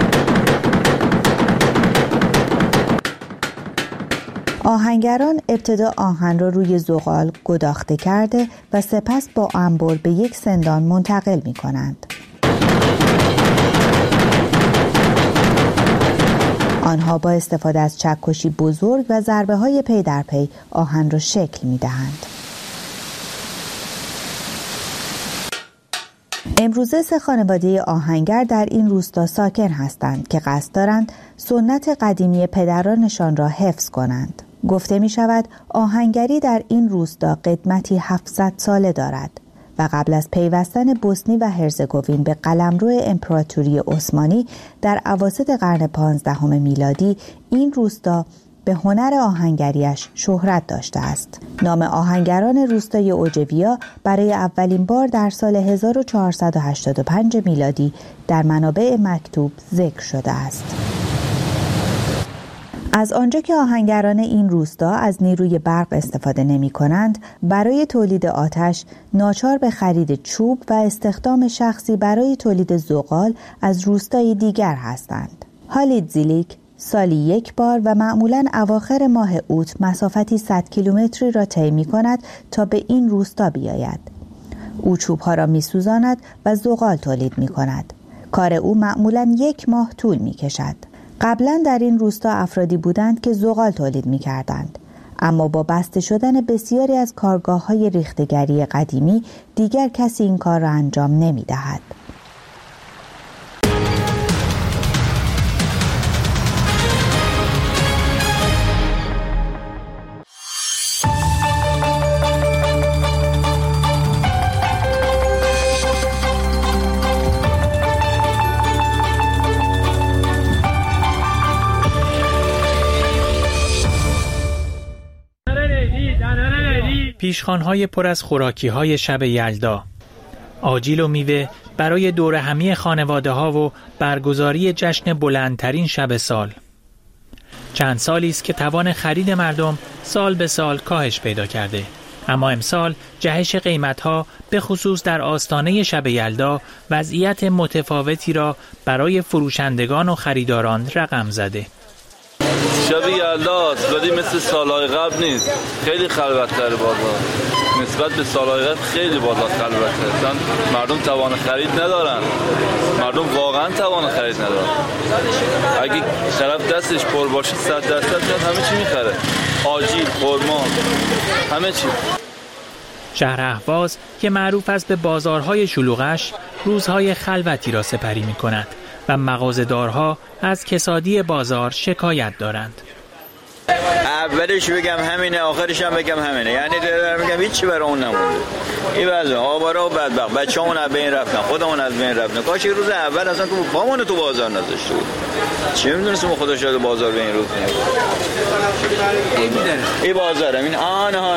آهنگران ابتدا آهن را روی زغال گداخته کرده و سپس با انبر به یک سندان منتقل می کنند. آنها با استفاده از چکشی بزرگ و ضربه های پی در پی آهن را شکل می دهند. امروزه 3 خانواده آهنگر در این روستا ساکن هستند که قصد دارند سنت قدیمی پدرانشان را حفظ کنند. گفته می شود آهنگری در این روستا قدمتی 700 ساله دارد و قبل از پیوستن بوسنی و هرزگوین به قلمرو امپراتوری عثمانی در اواسط قرن 15 میلادی این روستا به هنر آهنگریش شهرت داشته است. نام آهنگران روستای اوجویا برای اولین بار در سال 1485 میلادی در منابع مکتوب ذکر شده است. از آنجا که آهنگران این روستا از نیروی برق استفاده نمی کنند، برای تولید آتش ناچار به خرید چوب و استخدام شخصی برای تولید زغال از روستای دیگر هستند. هالید زیلیک سالی 1 بار و معمولاً اواخر ماه اوت مسافتی 100 کیلومتری را طی می کند تا به این روستا بیاید. او چوبها را می سوزاند و زغال تولید می کند. کار او معمولاً 1 ماه طول می کشد. قبلا در این روستا افرادی بودند که زغال تولید می کردند. اما با بسته شدن بسیاری از کارگاه‌های ریختگری قدیمی دیگر کسی این کار را انجام نمی‌دهد. پیشخوان‌های پر از خوراکی‌های شب یلدا، آجیل و میوه برای دور همی خانواده‌ها و برگزاری جشن بلندترین شب سال. چند سالی است که توان خرید مردم سال به سال کاهش پیدا کرده، اما امسال جهش قیمت‌ها به خصوص در آستانه شب یلدا وضعیت متفاوتی را برای فروشندگان و خریداران رقم زده. شب یلداست ولی مثل سالهای قبل نیست، خیلی خلوت‌تر بازار. نسبت به سالهای قبل خیلی بازار خلوته، مردم توان خرید ندارن، مردم واقعا توان خرید ندارن. اگه طرف دستش پر باشه 100% همه چی میخره، آجیل، خرما، همه چی. شهر اهواز که معروف است به بازارهای شلوغش روزهای خلوتی را سپری می‌کند و مغازه‌دارها از کسادی بازار شکایت دارند. اولش بگم همینه، آخرش هم بگم همینه، یعنی میگم هیچی برای اون نمونده. این وضع آوارا و بدبخت، بچه‌مون از بین رفتن، خودمون از بین رفتن. کاش روز اول اصلا که پامون تو بازار نذاشته بود. چه می‌دونستم خدا شاید بازار به این روز نیاد. این بازار این آنها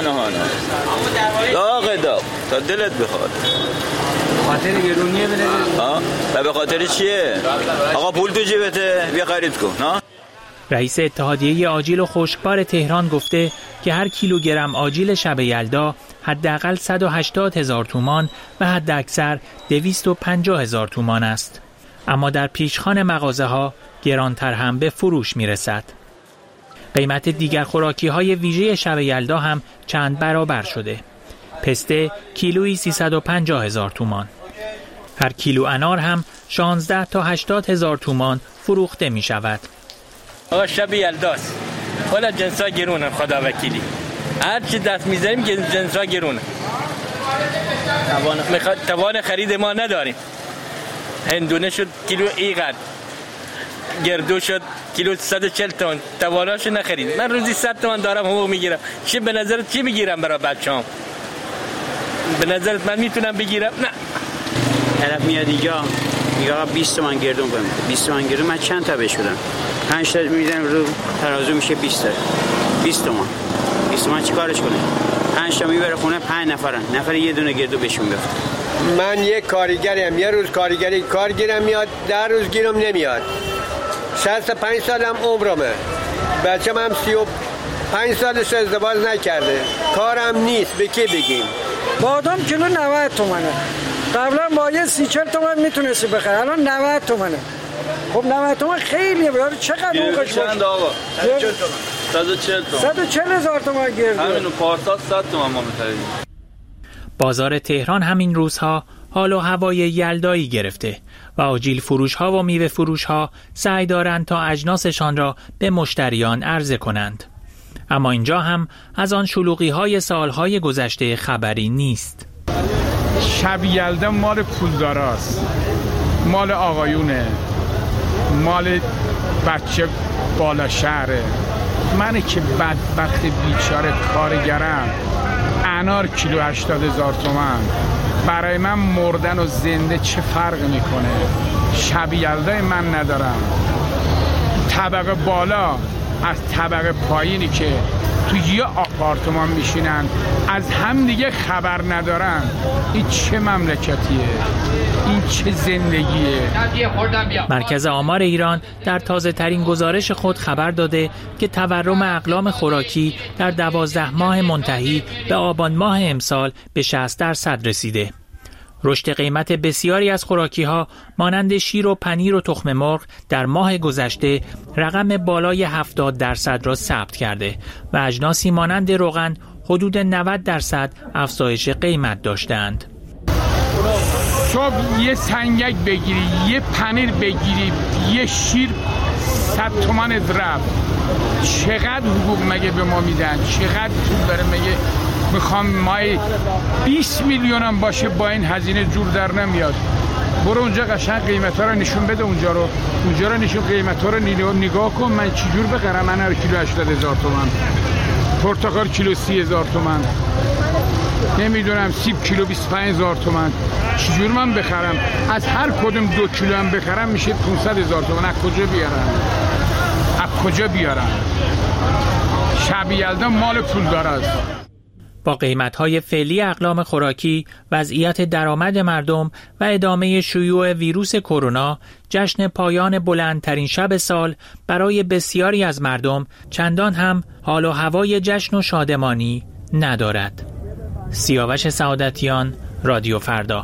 داغ تا دلت بخواد. خاطر گرونیه بده. و به خاطر چیه؟ آقا پول تو جیبته، بیا خرید کن، نه؟ رئیس اتحادیه آجیل و خشکبار تهران گفته که هر کیلوگرم آجیل شب یلدا حداقل 180,000 تومان و حداکثر 250,000 تومان است. اما در پیشخوان مغازه‌ها گرانتر هم به فروش میرسد. قیمت دیگر خوراکی‌های ویژه شب یلدا هم چند برابر شده. پسته کیلویی 350,000 تومان. هر کیلو انار هم 16 تا 80,000 تومان فروخته می شود. آقا شب یلداست، حالا جنسا گرونن، خدا وکیلی هر چی دست میزنیم جنسا گرونن، توان خرید ما نداریم. هندونه شد کیلو ایقد، گردو شد کیلو 140 تومن، تواناشو نخرید. من روزی 100 تومن دارم حقوق میگیرم، چی به نظرت چی میگیرم برای بچه‌ام؟ به نظرت من میتونم بگیرم؟ نه. طرف میاد اینجا میگه آقا 20 تومن گردون کنم، 20 تومن گردون من چند تا بهش بدم؟ 5 تا میدم رو ترازو میشه 20 تا، 20 تومن 20 تومن چیکارش کنه؟ 5 تا میبره خونه، 5 نفرن، نفر یه دونه گردو بهشون بفته. من یک کارگرم، یه روز کارگری کار گیرم میاد، 10 روز گیرم نمیاد. 65 سالم عمرمه، بچه‌م هم 35 سالش ازدواج نکرده، کارم نیست، به کی بگیم؟ بادام کیلو 90 تومنه، قبلا با یه 30-40 تومن میتونستی بخری، الان 90 تومنه. خب 90 تومن خیلیه، برای چقدر موقعش چند آقا؟ 140 تومن. 140,000 تومن گرده. همینو پارسال 100 تومن ما می‌خریدیم. بازار تهران همین روزها حال و هوای یلدایی گرفته و آجیل فروش‌ها و میوه فروش‌ها سعی دارند تا اجناسشان را به مشتریان عرضه کنند. اما اینجا هم از آن شلوغی‌های سالهای گذشته خبری نیست. شب یلدا مال پولداراست، مال آقایونه، مال بچه بالا شهره. من که بدبخت بیچاره کارگرم، انار کیلو 80,000 تومان. برای من مردن و زنده چه فرق میکنه؟ شب یلدای من ندارم. طبقه بالا از طبقه پایینی که تو یه آپارتمان میشینن از هم دیگه خبر ندارن. این چه مملکتیه؟ این چه زندگیه؟ مرکز آمار ایران در تازه ترین گزارش خود خبر داده که تورم اقلام خوراکی در 12 ماه منتهی به آبان ماه امسال به 60% رسیده. رشد قیمت بسیاری از خوراکی‌ها مانند شیر و پنیر و تخم مرغ در ماه گذشته رقم بالای 70% را ثبت کرده و اجناسی مانند روغن حدود 90% افزایش قیمت داشتند. صبح یه سنگک بگیری، یه پنیر بگیری، یه شیر 100 تومن رفت. چقدر حقوق مگه به ما میدن؟ چقدر پول داره مگه؟ میخوام مای 20 میلیون هم باشه با این هزینه جور در نمیاد. برو اونجا قشنگ قیمتا رو نشون بده، اونجا رو نشون، قیمتا رو نگاه کن. من چجور بخرم؟ من هر کیلو 80,000 تومان، پرتقال کیلو 30,000 تومان، نمیدونم سیب کیلو 25,000 تومان. چجور من بخرم؟ از هر کدوم 2 کیلو هم بخرم میشه 500,000 تومان. از کجا بیارم؟ شب یلدا مال پولدار است. با قیمت‌های فعلی اقلام خوراکی، وضعیت درآمد مردم و ادامه شیوع ویروس کرونا، جشن پایان بلندترین شب سال برای بسیاری از مردم چندان هم حال و هوای جشن و شادمانی ندارد. سیاوش سعادتیان، رادیو فردا.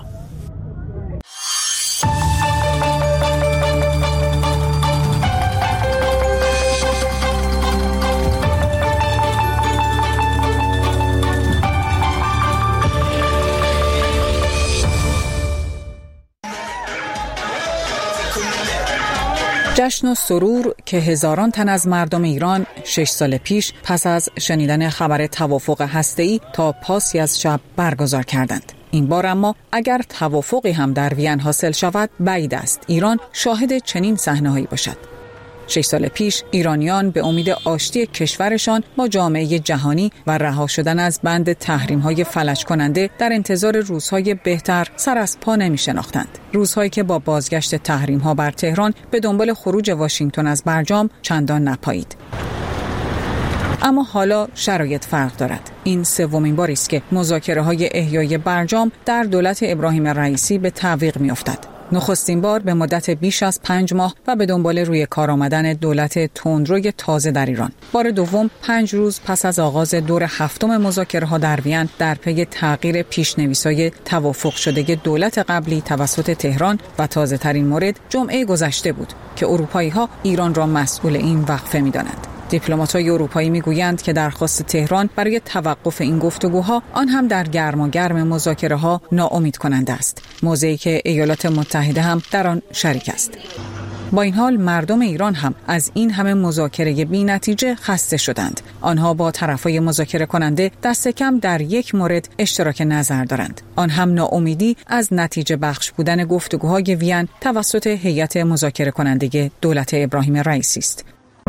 جشن و سرور که هزاران تن از مردم ایران 6 سال پیش پس از شنیدن خبر توافق هسته‌ای تا پاسی از شب برگزار کردند. این بار اما اگر توافقی هم در وین حاصل شود، بعید است ایران شاهد چنین صحنه‌هایی باشد. 6 سال پیش ایرانیان به امید آشتی کشورشان با جامعه جهانی و رها شدن از بند تحریم‌های فلج کننده در انتظار روزهای بهتر سر از پا نمی شناختند. روزهایی که با بازگشت تحریم‌ها بر تهران به دنبال خروج واشنگتن از برجام چندان نپایید. اما حالا شرایط فرق دارد. این سومین باری است که مذاکره‌های احیای برجام در دولت ابراهیم رئیسی به تعویق می‌افتد. نخستین بار به مدت بیش از 5 ماه و به دنبال روی کار آمدن دولت تندروی تازه در ایران. بار دوم 5 روز پس از آغاز دور هفتم مذاکره‌ها در وین در پی تغییر پیش‌نویس‌های توافق شده دولت قبلی توسط تهران و تازه‌ترین مورد جمعه گذشته بود که اروپایی‌ها ایران را مسئول این وقفه می‌دانند. دیپلمات‌های اروپایی می‌گویند که درخواست تهران برای توقف این گفتگوها آن هم در گرماگرم مذاکره‌ها ناامید کننده است. موضعی که ایالات متحده هم در آن شریک است. با این حال مردم ایران هم از این همه مذاکره بی‌نتیجه خسته شدند. آنها با طرفای مذاکره کننده دست کم در یک مورد اشتراک نظر دارند. آن هم ناامیدی از نتیجه بخش بودن گفتگوهای وین توسط هیئت مذاکره کننده دولت ابراهیم رئیسی است.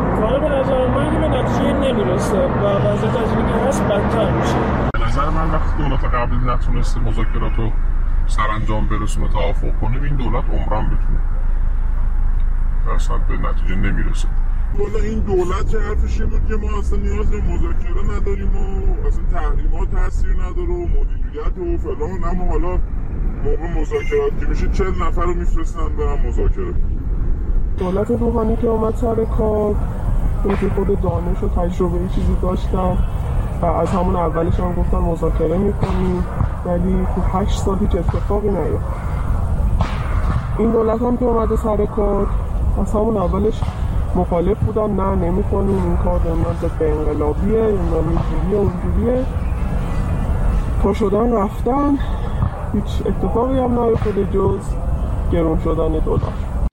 نمیرسه و وضعیت از اینکه هست بدتر میشه. به نظر من وقتی دولت قبلی نتونسته مذاکرات رو سرانجام برسونه توافق کنه، این دولت عمران بتونه اصلا به نتیجه نمیرسه. والا این دولت چه حرفشی بود که ما اصلا نیاز به مذاکره نداریم و اصلا تحریمات تاثیر نداره و مدیریت و فلان. اما حالا موقع مذاکرات که میشه 40 نفر رو میفرستن برن مذاکره. دولت روحانی که اومد سر کار که خود دانش و تجربه چیزی داشتن و از همون اولش هم گفتن مذاکره میکنیم، ولی تو 8 سال هیچ اتفاقی نیفتاد. این دولت هم که اومده سر کار از همون اولش مخالف بودن، نه نمیکنیم این کار ضد انقلابیه، اینجوریه اونجوریه، تا شدن رفتن هیچ اتفاقی هم نیفتاده جز گرون شدن دلار.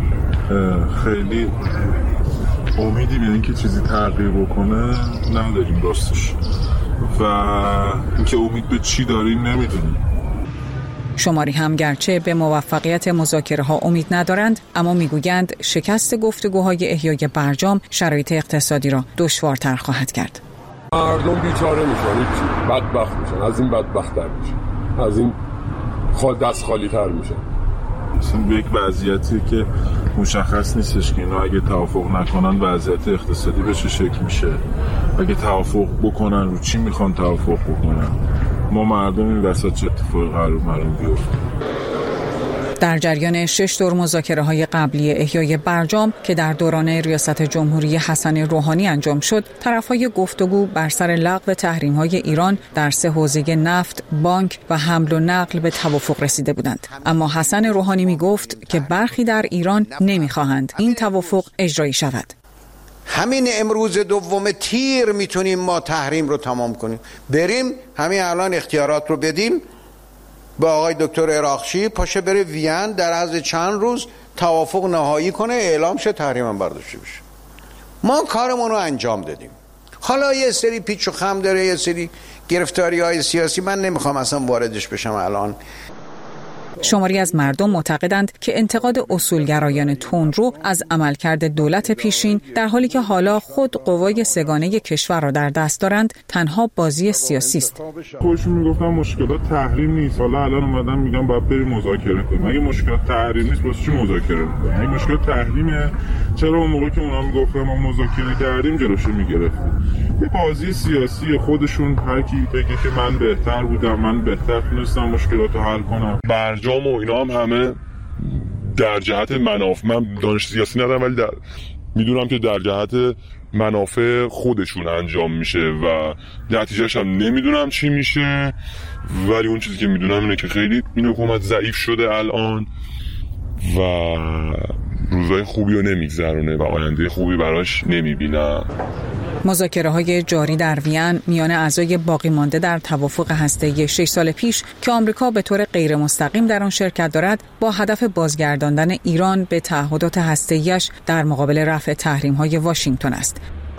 خیلی امیدی به اینکه چیزی تغییر بکنه نداریم راستش، و اینکه امید به چی داریم نمیدونیم. شماری هم گرچه به موفقیت مذاکره ها امید ندارند، اما میگویند شکست گفتگوهای احیای برجام شرایط اقتصادی را دشوارتر خواهد کرد. مردم بیچاره میشن، بدبخت میشن، از این بدبخت‌تر میشن، از این دست خالی تر میشن. این به یک وضعیتی که مشخص نیستش که اینا اگه توافق نکنن وضعیت اقتصادی به چه شکل میشه، اگه توافق بکنن رو چی میخوان توافق بکنن، ما مردم این وسط چه اتفاقی قرار بیفته. در جریان 6 دور مذاکره‌های قبلی احیای برجام که در دوران ریاست جمهوری حسن روحانی انجام شد، طرف‌های گفتگو بر سر لغو تحریم‌های ایران در 3 حوزه نفت، بانک و حمل و نقل به توافق رسیده بودند. اما حسن روحانی می‌گفت که برخی در ایران نمی‌خواهند این توافق اجرایی شود. همین امروز دوم تیر میتونیم ما تحریم رو تمام کنیم، بریم همین الان اختیارات رو بدیم، به آقای دکتر عراقچی پاشه بره وین در عرض چند روز توافق نهایی کنه، اعلام شه، تحریم برداشته بشه. ما کارمون رو انجام دادیم. حالا یه سری پیچ و خم داره، یه سری گرفتاری های سیاسی، من نمیخوام اصلا واردش بشم الان. شماری از مردم معتقدند که انتقاد اصولگرایان تندرو از عملکرد دولت پیشین در حالی که حالا خود قوای سگانه کشور را در دست دارند تنها بازی سیاسی است. خودشون میگفتن مشکلات تحریم نیست، حالا الان اومدن میگن باید بریم مذاکره کنیم. اگه مشکلات تحریم نیست واسه چی مذاکره میکنیم؟ اگه مشکلات تحریمه چرا اون موقع که اونا میگفتن ما مذاکره کردیم جلوشو میگرفتیم؟ یه بازی سیاسی خودشون، هر کی بگه که من بهتر بودم، من بهتر تونستم مشکلاتو حل کنم. برجام و اینا هم همه در جهت منافع، من دانش سیاسی ندارم ولی میدونم که در جهت منافع خودشون انجام میشه و نتیجهش هم نمیدونم چی میشه، ولی اون چیزی که میدونم اینه که خیلی این حکومت ضعیف شده الان و روزای خوبی رو نمیگذرونه و آینده خوبی براش نمیبینم. مذاکره‌های جاری در وین میان اعضای باقی مانده در توافق هسته‌ای 6 سال پیش که آمریکا به طور غیر مستقیم در آن شرکت دارد با هدف بازگرداندن ایران به تعهدات هسته‌ایش در مقابل رفع تحریم‌های واشنگتن است.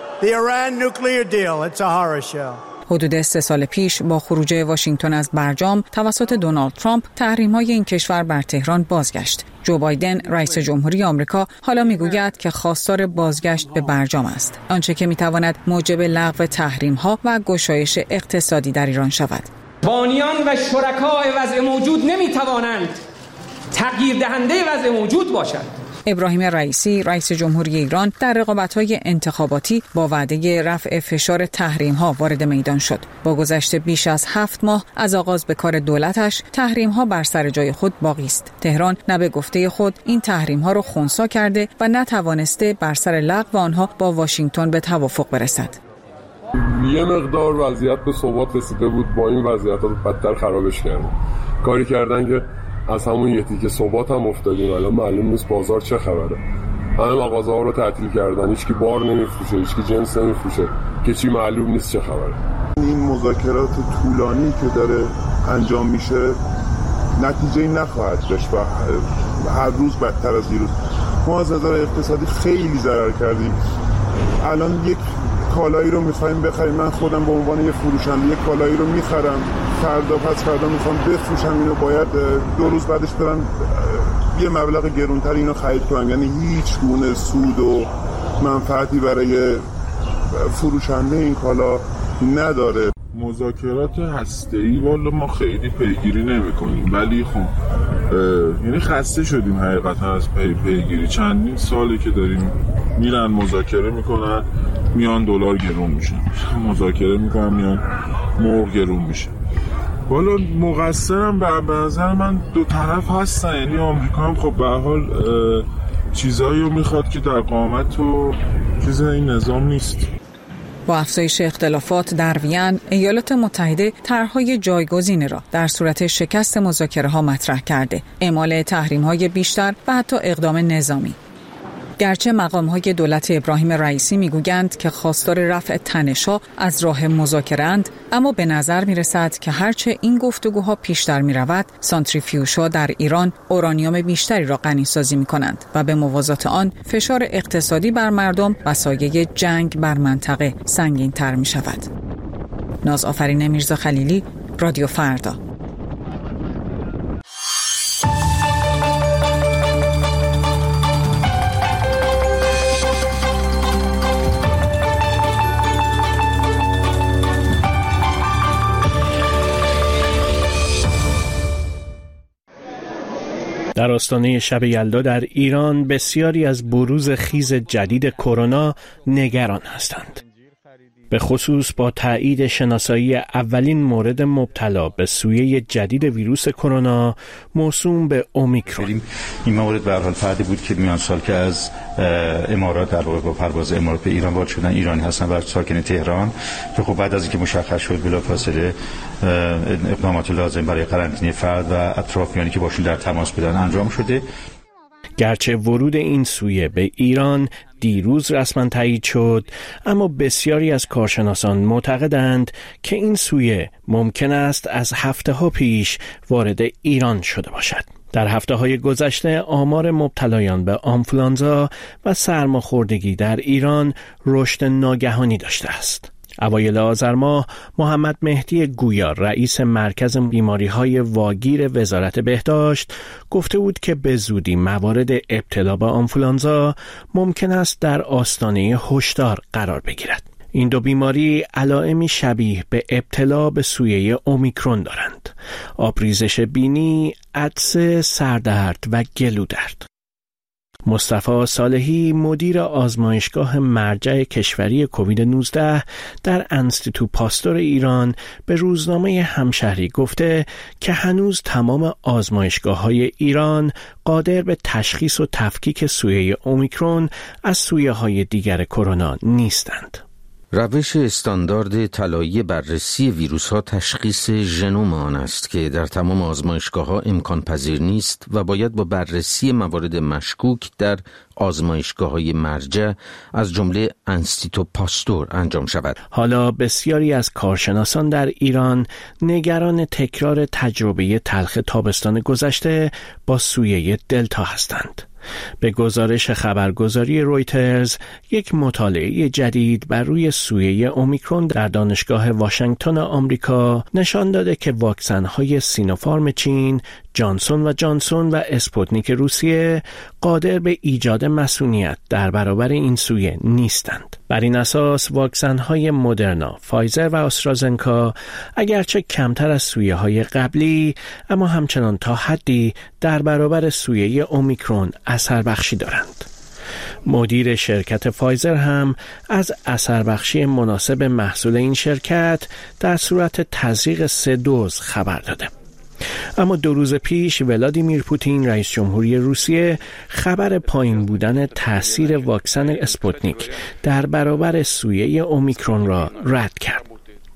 حدود 3 سال پیش با خروج واشنگتن از برجام توسط دونالد ترامپ تحریم‌های این کشور بر تهران بازگشت. جو بایدن رئیس جمهوری آمریکا حالا میگوید که خواستار بازگشت به برجام است، آنچه که میتواند موجب لغو تحریم‌ها و گشایش اقتصادی در ایران شود. بانیان و شرکای وضع موجود نمیتوانند تغییر دهنده وضع موجود باشند. ابراهیم رئیسی رئیس جمهوری ایران در رقابت‌های انتخاباتی با وعده رفع فشار تحریم‌ها وارد میدان شد. با گذشت بیش از 7 ماه از آغاز به کار دولتش، تحریم‌ها بر سر جای خود باقی است. تهران نه به گفته خود این تحریم‌ها را خنثی کرده و نتوانسته بر سر لغو آنها با واشنگتن به توافق برسد. یه مقدار وضعیت به ثبات رسیده بود، با این وضعیت رو بدتر خرابش کردن. کاری کردن که از همون یه تیکه ثبات هم افتادیم. الان معلوم نیست بازار چه خبره. همه مغازه‌ها رو تعطیل کردن، هیچکی بار نمیفروشه، هیچکی جنس نمیفروشه، که چی معلوم نیست چه خبره. این مذاکرات طولانی که داره انجام میشه نتیجه نخواهد داشت و هر روز بدتر از دیروز. ما از نظر اقتصادی خیلی ضرر کردیم. الان یک کالایی رو می‌خوایم بخریم، من خودم به عنوان یک فروشنده یک کالایی رو می‌خرم، فردا پس فردا می‌خوام بفروشم اینو، باید 2 روز بعدش برم یه مبلغ گرونتر اینو خرید کنم. یعنی هیچ گونه سود و منفعتی برای فروشنده این کالا نداره. مذاکرات هسته‌ای والا ما خیلی پیگیری نمی‌کنیم، ولی خب یعنی خسته شدیم حقیقتا از پیگیری. چندین سالی که داریم میرن مذاکره میکنن، میان دلار گرون میشه، مذاکره میکنن میان مرغ گرون میشه. والا مقصرم به نظر من دو طرف هستن، یعنی آمریکا هم خب به هر حال چیزایی رو میخواد که در قامت و چیز این نظام نیست. با افزایش اختلافات در وین، ایالات متحده طرح‌های جایگزینی را در صورت شکست مذاکره‌ها مطرح کرده، اعمال تحریم‌های بیشتر و حتی اقدام نظامی. گرچه مقام‌های دولت ابراهیم رئیسی میگویند که خواستار رفع تنش‌ها از راه مذاکره‌اند، اما به نظر می‌رسد که هرچه این گفتگوها پیشتر می‌رود، سانتریفیوژها در ایران اورانیوم بیشتری را غنی‌سازی می‌کنند و به موازات آن فشار اقتصادی بر مردم و سایه جنگ بر منطقه سنگین‌تر می‌شود. نازآفرین میرزا خلیلی، رادیو فردا. در آستانه شب یلدا در ایران بسیاری از بروز خیز جدید کرونا نگران هستند. به خصوص با تایید شناسایی اولین مورد مبتلا به سویه جدید ویروس کرونا موسوم به اومیکرون. این مورد به هر حال فردی بود که میان سال که از امارات در واقع با پرواز امارات به ایران وارد شدن، ایرانی هستن و ساکن تهران، که خب بعد از اینکه مشخص شد بلافاصله اقدامات لازم برای قرنطینه فرد و اطرافیانی که باشون در تماس بودن انجام شده. گرچه ورود این سویه به ایران دیروز رسما تایید شد، اما بسیاری از کارشناسان معتقدند که این سویه ممکن است از هفته‌ها پیش وارد ایران شده باشد. در هفته‌های گذشته آمار مبتلایان به آنفولانزا و سرماخوردگی در ایران رشد ناگهانی داشته است. اوایل آذر ماه محمد مهدی گویا رئیس مرکز بیماری‌های واگیر وزارت بهداشت گفته بود که به زودی موارد ابتلا به آنفولانزا ممکن است در آستانه هشدار قرار بگیرد. این دو بیماری علائمی شبیه به ابتلا به سویه اومیکرون دارند: آبریزش بینی، عطس، سردرد و گلودرد. مصطفی صالحی مدیر آزمایشگاه مرجع کشوری کووید 19 در انستیتو پاستور ایران به روزنامه همشهری گفته که هنوز تمام آزمایشگاه‌های ایران قادر به تشخیص و تفکیک سویه اومیکرون از سویه‌های دیگر کرونا نیستند. روش استاندارد طلایی بررسی ویروس‌ها تشخیص ژنوم آن است که در تمام آزمایشگاه‌ها امکان پذیر نیست و باید با بررسی موارد مشکوک در آزمایشگاه‌های مرجع از جمله انستیتو پاستور انجام شود. حالا بسیاری از کارشناسان در ایران نگران تکرار تجربه تلخ تابستان گذشته با سویه دلتا هستند. به گزارش خبرگزاری رویترز، یک مطالعه جدید بر روی سویه اومیکرون در دانشگاه واشنگتن آمریکا نشان داده که واکسن‌های سینوفارم چین، جانسون و جانسون و اسپوتنیک روسیه قادر به ایجاد مسئولیت در برابر این سویه نیستند. بر این اساس واکسن‌های مدرنا، فایزر و آسترازنکا اگرچه کمتر از سویه‌های قبلی اما همچنان تا حدی در برابر سویه اومیکرون اثر بخشی دارند. مدیر شرکت فایزر هم از اثر بخشی مناسب محصول این شرکت در صورت تزریق 3 دوز خبر داده. اما 2 روز پیش ولادیمیر پوتین رئیس جمهوری روسیه خبر پایین بودن تأثیر واکسن اسپوتنیک در برابر سویه اومیکرون را رد کرد.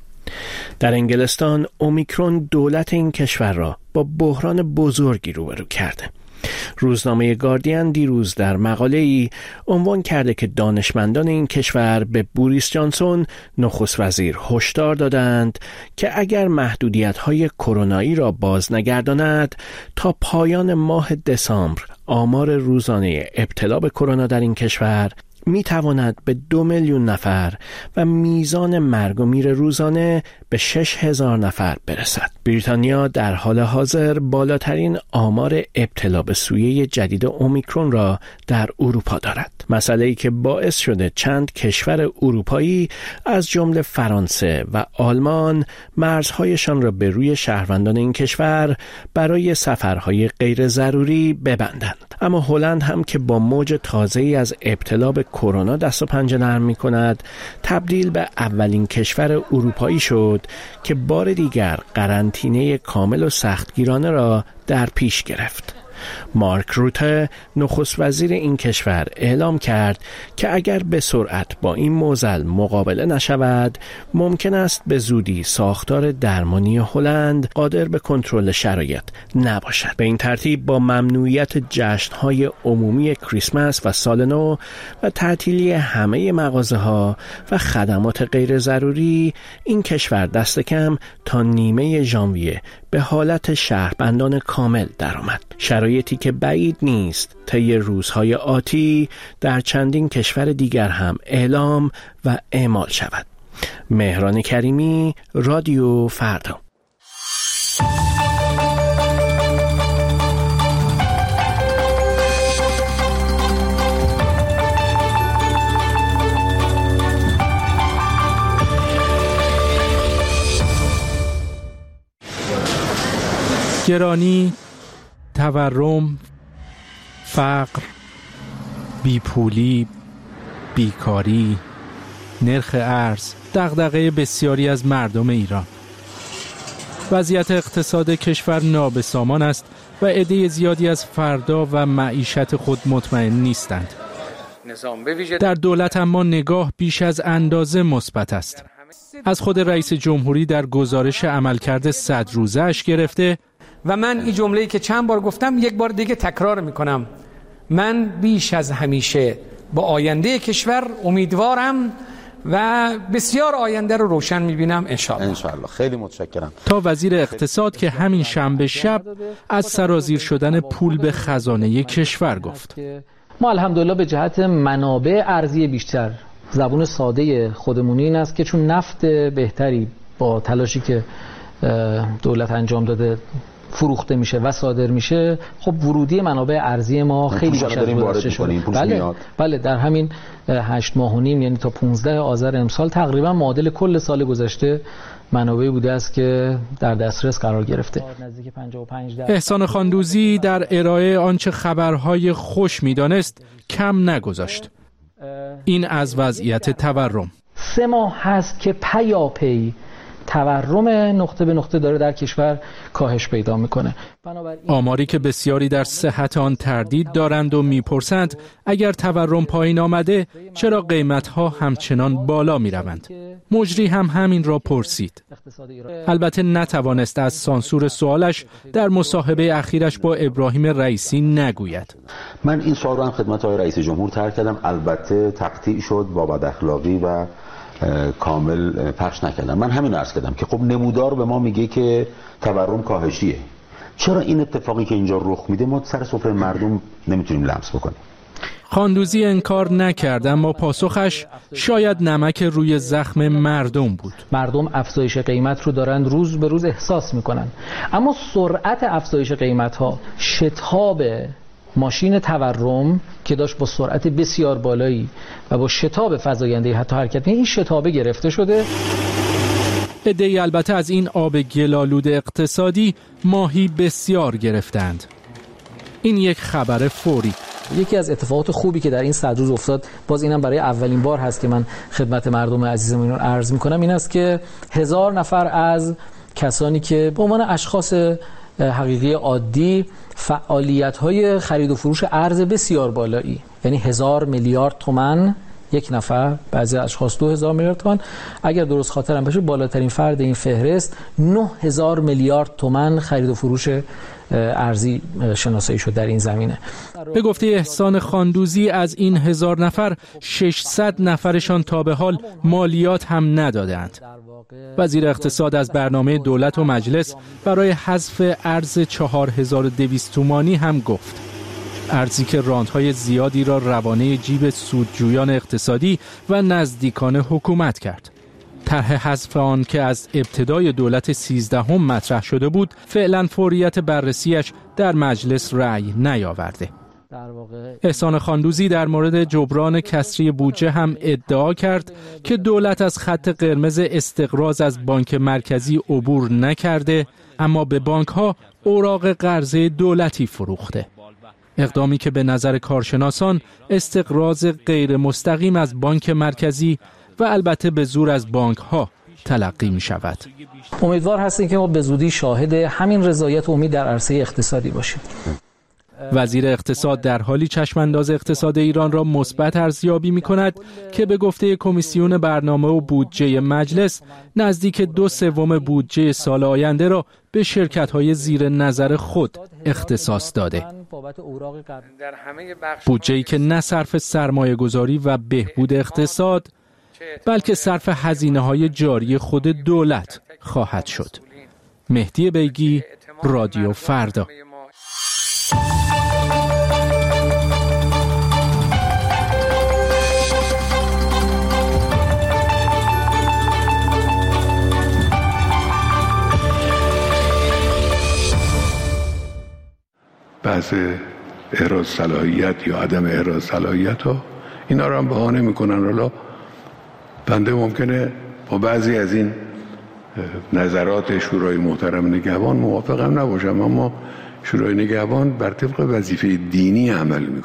در انگلستان اومیکرون دولت این کشور را با بحران بزرگی روبرو کرده. روزنامه گاردین دیروز در مقاله‌ای عنوان کرده که دانشمندان این کشور به بوریس جانسون نخست وزیر هشدار دادند که اگر محدودیت‌های کرونایی را باز نگرداند تا پایان ماه دسامبر آمار روزانه ابتلا به کرونا در این کشور می تواند به 2 میلیون نفر و میزان مرگ و میر روزانه به 6,000 نفر برسد. بریتانیا در حال حاضر بالاترین آمار ابتلا به سویه جدید اومیکرون را در اروپا دارد. مسئله‌ای که باعث شده چند کشور اروپایی از جمله فرانسه و آلمان مرزهایشان را به روی شهروندان این کشور برای سفرهای غیر ضروری ببندند. اما هلند هم که با موج تازه‌ای از ابتلا به کرونا دست و پنجه نرم می‌کند، تبدیل به اولین کشور اروپایی شد که بار دیگر قرنطینه کامل و سختگیرانه را در پیش گرفت. مارک روته نخست وزیر این کشور اعلام کرد که اگر به سرعت با این معضل مقابله نشود ممکن است به زودی ساختار درمانی هلند قادر به کنترل شرایط نباشد. به این ترتیب با ممنوعیت جشن‌های عمومی کریسمس و سال نو و تعطیلی همه مغازه‌ها و خدمات غیر ضروری این کشور دست کم تا نیمه ژانویه به حالت شهربندان کامل درآمد. شرایطی که بعید نیست طی روزهای آتی در چندین کشور دیگر هم اعلام و اعمال شود. مهران کریمی، رادیو فردا. گرانی، تورم، فقر، بیپولی، بیکاری، نرخ ارز دغدغه بسیاری از مردم ایران. وضعیت اقتصاد کشور نابسامان است و عده زیادی از فردا و معیشت خود مطمئن نیستند. در دولت اما نگاه بیش از اندازه مثبت است. از خود رئیس جمهوری در گزارش عملکرد 100 روزه‌اش گرفته و من این جمله‌ای که چند بار گفتم یک بار دیگه تکرار میکنم: من بیش از همیشه با آینده کشور امیدوارم و بسیار آینده رو روشن می‌بینم انشاءالله. خیلی متشکرم. تا وزیر اقتصاد که همین شنبه شب از سرازیر شدن پول به خزانه کشور گفت. ما الحمدلله به جهت منابع ارزی بیشتر، زبون ساده خودمونی این است که چون نفت بهتری با تلاشی که دولت انجام داده فروخته میشه و صادر میشه، خب ورودی منابع ارزی ما خیلی بیشتر گذشته شده. بله در همین 8 ماه و نیم، یعنی تا 15 آذر امسال تقریبا معادل کل سال گذشته منابعی بوده است که در دسترس قرار گرفته. احسان خاندوزی در ارائه آنچه خبرهای خوش میدانست کم نگذاشت. این از وضعیت تورم. 3 ماه هست که پیاپی تورم نقطه به نقطه داره در کشور کاهش پیدا میکنه. آماری که بسیاری در صحت آن تردید دارند و میپرسند اگر تورم پایین آمده چرا قیمتها همچنان بالا میروند. مجری هم همین را پرسید. البته نتوانست از سانسور سوالش در مصاحبه اخیرش با ابراهیم رئیسی نگوید. من این سوال رو هم خدمت آقای رئیس جمهور طرح کردم، البته تقطیع شد با بد اخلاقی و کامل پخش نکردم. من همین عرض کردم که خب نمودار به ما میگه که تورم کاهشیه، چرا این اتفاقی که اینجا رخ میده ما سر سفره مردم نمیتونیم لمس بکنیم؟ خاندوزی انکار نکرد، اما پاسخش شاید نمک روی زخم مردم بود. مردم افزایش قیمت رو دارن روز به روز احساس میکنن، اما سرعت افزایش قیمت ها، شتاب ماشین تورم که داشت با سرعت بسیار بالایی و با شتاب فزاینده حتی حرکت، این شتابه گرفته شده. عده‌ای البته از این آب گلالود اقتصادی ماهی بسیار گرفتند. این یک خبر فوری. یکی از اتفاقات خوبی که در این 100 روز افتاد، باز اینم برای اولین بار هست که من خدمت مردم عزیزم این رو عرض میکنم، این است که 1000 نفر از کسانی که به عنوان اشخاص حقیقی عادی فعالیت‌های خرید و فروش ارز بسیار بالایی، یعنی 1000 میلیارد تومان یک نفر، بعضی اشخاص 2000 میلیارد تومان، اگر درست خاطرم باشه بالاترین فرد این فهرست 9000 میلیارد تومان خرید و فروش ارزی شناسایی شد در این زمینه. به گفته احسان خاندوزی از این 1000 نفر 600 نفرشان تا به حال مالیات هم ندادند. وزیر اقتصاد از برنامه دولت و مجلس برای حذف ارز 4200 تومانی هم گفت. ارزی که راندهای زیادی را روانه جیب سودجویان اقتصادی و نزدیکان حکومت کرد. طرح حذف آن که از ابتدای دولت 13 مطرح شده بود، فعلا فوریت بررسیش در مجلس رأی نیاورده. احسان خاندوزی در مورد جبران کسری بودجه هم ادعا کرد که دولت از خط قرمز استقراض از بانک مرکزی عبور نکرده، اما به بانک‌ها اوراق قرضه دولتی فروخته. اقدامی که به نظر کارشناسان استقراض غیر مستقیم از بانک مرکزی و البته به زور از بانک‌ها تلقی می شود. امیدوار هستیم که ما به زودی شاهد همین رضایت و امید در عرصه اقتصادی باشیم. وزیر اقتصاد در حالی چشمانداز اقتصاد ایران را مثبت ارزیابی می کند که به گفته کمیسیون برنامه و بودجه مجلس نزدیک 2/3 بودجه سال آینده را به شرکت‌های زیر نظر خود اختصاص داده. بودجه‌ای که نه صرف سرمایه‌گذاری و بهبود اقتصاد بلکه صرف هزینه‌های جاری خود دولت خواهد شد. مهدی بیگی، رادیو فردا. بحث احراز صلاحیت یا عدم احراز صلاحیت ها اینا رو هم بهانه میکنن. حالا بنده ممکنه با بعضی از این نظرات شورای محترم نگهبان موافقم نباشم، اما شورای نگهبان بر طبق وظیفه دینی عمل میکنه.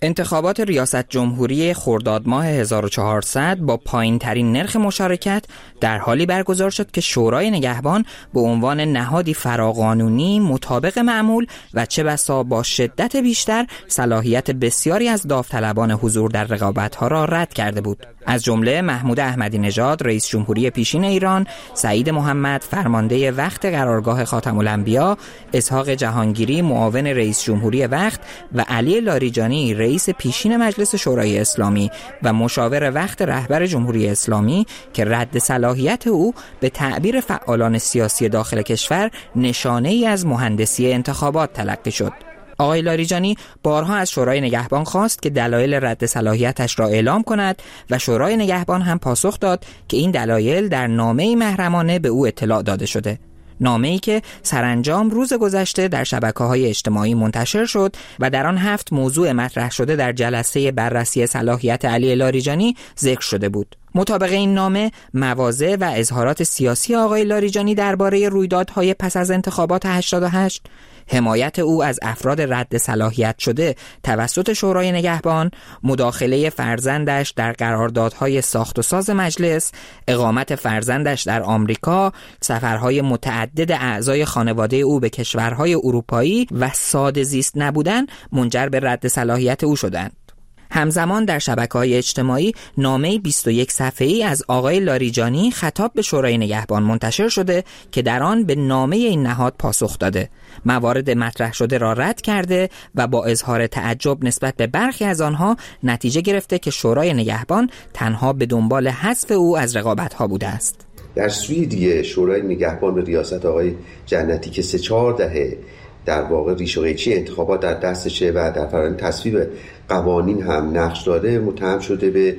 انتخابات ریاست جمهوری خرداد ماه 1400 با پایین‌ترین نرخ مشارکت در حالی برگزار شد که شورای نگهبان به عنوان نهادی فراقانونی مطابق معمول و چه بسا با شدت بیشتر صلاحیت بسیاری از داوطلبان حضور در رقابت‌ها را رد کرده بود. از جمله محمود احمدی نژاد رئیس جمهوری پیشین ایران، سعید محمد فرمانده وقت قرارگاه خاتم الانبیا، اسحاق جهانگیری معاون رئیس جمهوری وقت و علی لاریجانی رئیس پیشین مجلس شورای اسلامی و مشاور وقت رهبر جمهوری اسلامی که رد صلاحیت او به تعبیر فعالان سیاسی داخل کشور نشانه‌ای از مهندسی انتخابات تلقی شد. آقای لاریجانی بارها از شورای نگهبان خواست که دلایل رد صلاحیتش را اعلام کند و شورای نگهبان هم پاسخ داد که این دلایل در نامه‌ای محرمانه به او اطلاع داده شده. نامه‌ای که سرانجام روز گذشته در شبکه‌های اجتماعی منتشر شد و در آن 7 موضوع مطرح شده در جلسه بررسی صلاحیت علی لاریجانی ذکر شده بود. مطابق این نامه مواضع و اظهارات سیاسی آقای لاریجانی درباره رویدادهای پس از انتخابات 88، حمایت او از افراد رد صلاحیت شده توسط شورای نگهبان، مداخله فرزندش در قراردادهای ساخت و ساز مجلس، اقامت فرزندش در آمریکا، سفرهای متعدد اعضای خانواده او به کشورهای اروپایی و ساده زیست نبودن منجر به رد صلاحیت او شدند. همزمان در شبکه‌های اجتماعی نامه 21 صفحه‌ای از آقای لاریجانی خطاب به شورای نگهبان منتشر شده که در آن به نامه این نهاد پاسخ داده، موارد مطرح شده را رد کرده و با اظهار تعجب نسبت به برخی از آنها نتیجه گرفته که شورای نگهبان تنها به دنبال حذف او از رقابت‌ها بوده است. در سوی دیگه شورای نگهبان به ریاست آقای جنتی که 3-4 دهه در واقع ریش و قیچی انتخابات در دستشه و در فرآیند تصویب قوانین هم نقش داره، متهم شده به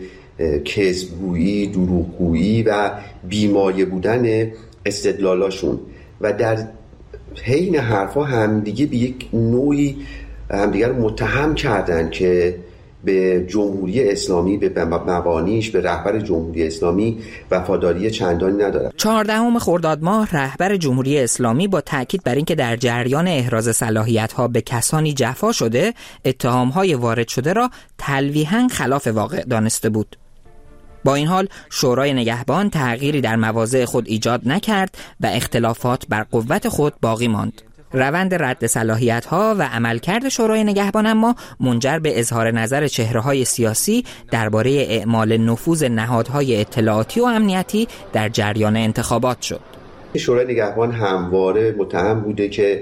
کذبگویی، دروغگویی و بیمایه بودن استدلالاشون و در حین حرفا همدیگه به یک نوعی همدیگه رو متهم کردن که به جمهوری اسلامی، به مبانیش، به رهبر جمهوری اسلامی وفاداری چندانی ندارد. 14 خرداد ماه رهبر جمهوری اسلامی با تاکید بر اینکه در جریان احراز صلاحیت‌ها به کسانی جفا شده، اتهام‌های وارد شده را تلویحاً خلاف واقع دانسته بود. با این حال شورای نگهبان تغییری در مواضع خود ایجاد نکرد و اختلافات بر قوت خود باقی ماند. روند رد صلاحیت‌ها و عملکرد شورای نگهبان اما منجر به اظهار نظر چهره‌های سیاسی درباره اعمال نفوذ نهادهای اطلاعاتی و امنیتی در جریان انتخابات شد. شورای نگهبان همواره متهم بوده که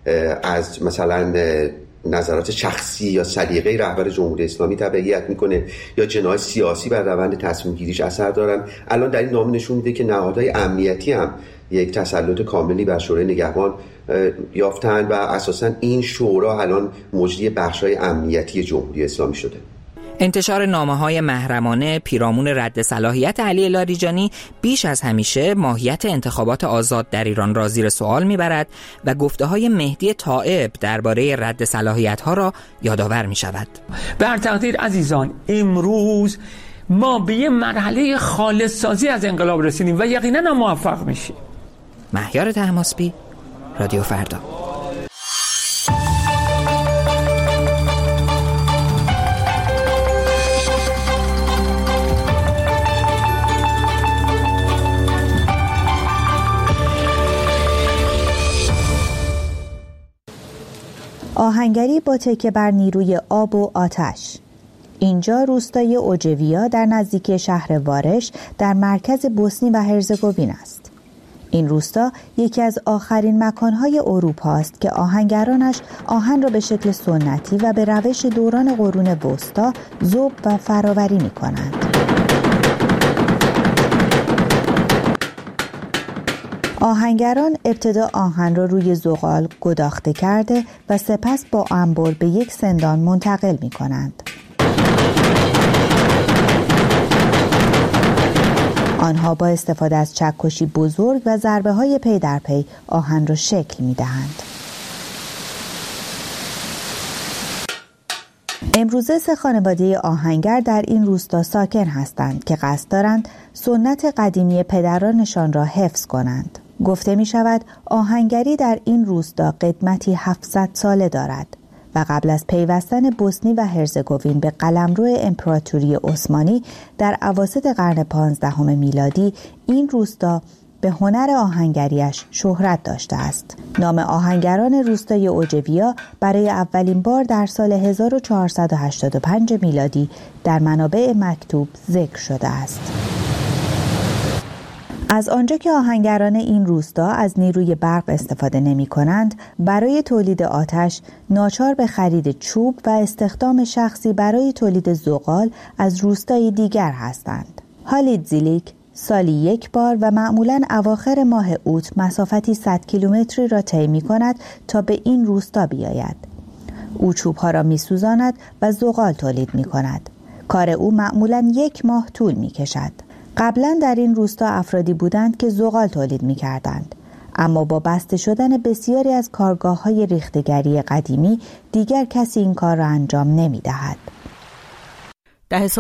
از مثلا نظرات شخصی یا سلیقه رهبر جمهوری اسلامی تبعیت میکنه یا جناح سیاسی بر روند تصمیم گیریش اثر دارن. الان در این نامه نشون میده که نهادهای امنیتی هم یک تسلط کاملی بر شورای نگهبان یافتن و اساساً این شورا الان مجری بخش‌های امنیتی جمهوری اسلامی شده. انتشار نامه‌های محرمانه پیرامون رد صلاحیت علی لاریجانی بیش از همیشه ماهیت انتخابات آزاد در ایران را زیر سوال می‌برد و گفته‌های مهدی طائب درباره رد صلاحیت‌ها را یادآور می‌شود. بر تقدیر عزیزان، امروز ما به یه مرحله خالص سازی از انقلاب رسیدیم و یقینا هم موفق میشیم. مهیار طهماسبی، رادیو فردا. آهنگری با تکیه بر نیروی آب و آتش. اینجا روستای اوجویا در نزدیکی شهر وارش در مرکز بوسنی و هرزگوین است. این روستا یکی از آخرین مکانهای اروپا است که آهنگرانش آهن را به شکل سنتی و به روش دوران قرون وسطا ذوب و فراوری می کنند. آهنگران ابتدا آهن را روی زغال گداخته کرده و سپس با انبر به یک سندان منتقل می کنند. آنها با استفاده از چکشی بزرگ و ضربه های پی در پی آهن را شکل می دهند. امروزه 3 خانواده آهنگر در این روستا ساکن هستند که قصد دارند سنت قدیمی پدرانشان را حفظ کنند. گفته می شود آهنگری در این روستا قدمتی 700 ساله دارد و قبل از پیوستن بوسنی و هرزگوین به قلمرو امپراتوری عثمانی در اواسط قرن 15 میلادی این روستا به هنر آهنگریش شهرت داشته است. نام آهنگران روستای اوجویا برای اولین بار در سال 1485 میلادی در منابع مکتوب ذکر شده است. از آنجا که آهنگران این روستا از نیروی برق استفاده نمی کنند، برای تولید آتش ناچار به خرید چوب و استخدام شخصی برای تولید زغال از روستای دیگر هستند. هالید زیلیک سالی یک بار و معمولاً اواخر ماه اوت مسافتی 100 کیلومتری را طی می‌کند تا به این روستا بیاید. او چوب‌ها را می‌سوزاند و زغال تولید می‌کند. کار او معمولاً 1 ماه طول می‌کشد. قبلاً در این روستا افرادی بودند که زغال تولید می‌کردند، اما با بسته شدن بسیاری از کارگاه‌های ریختگری قدیمی دیگر کسی این کار را انجام نمی‌دهد.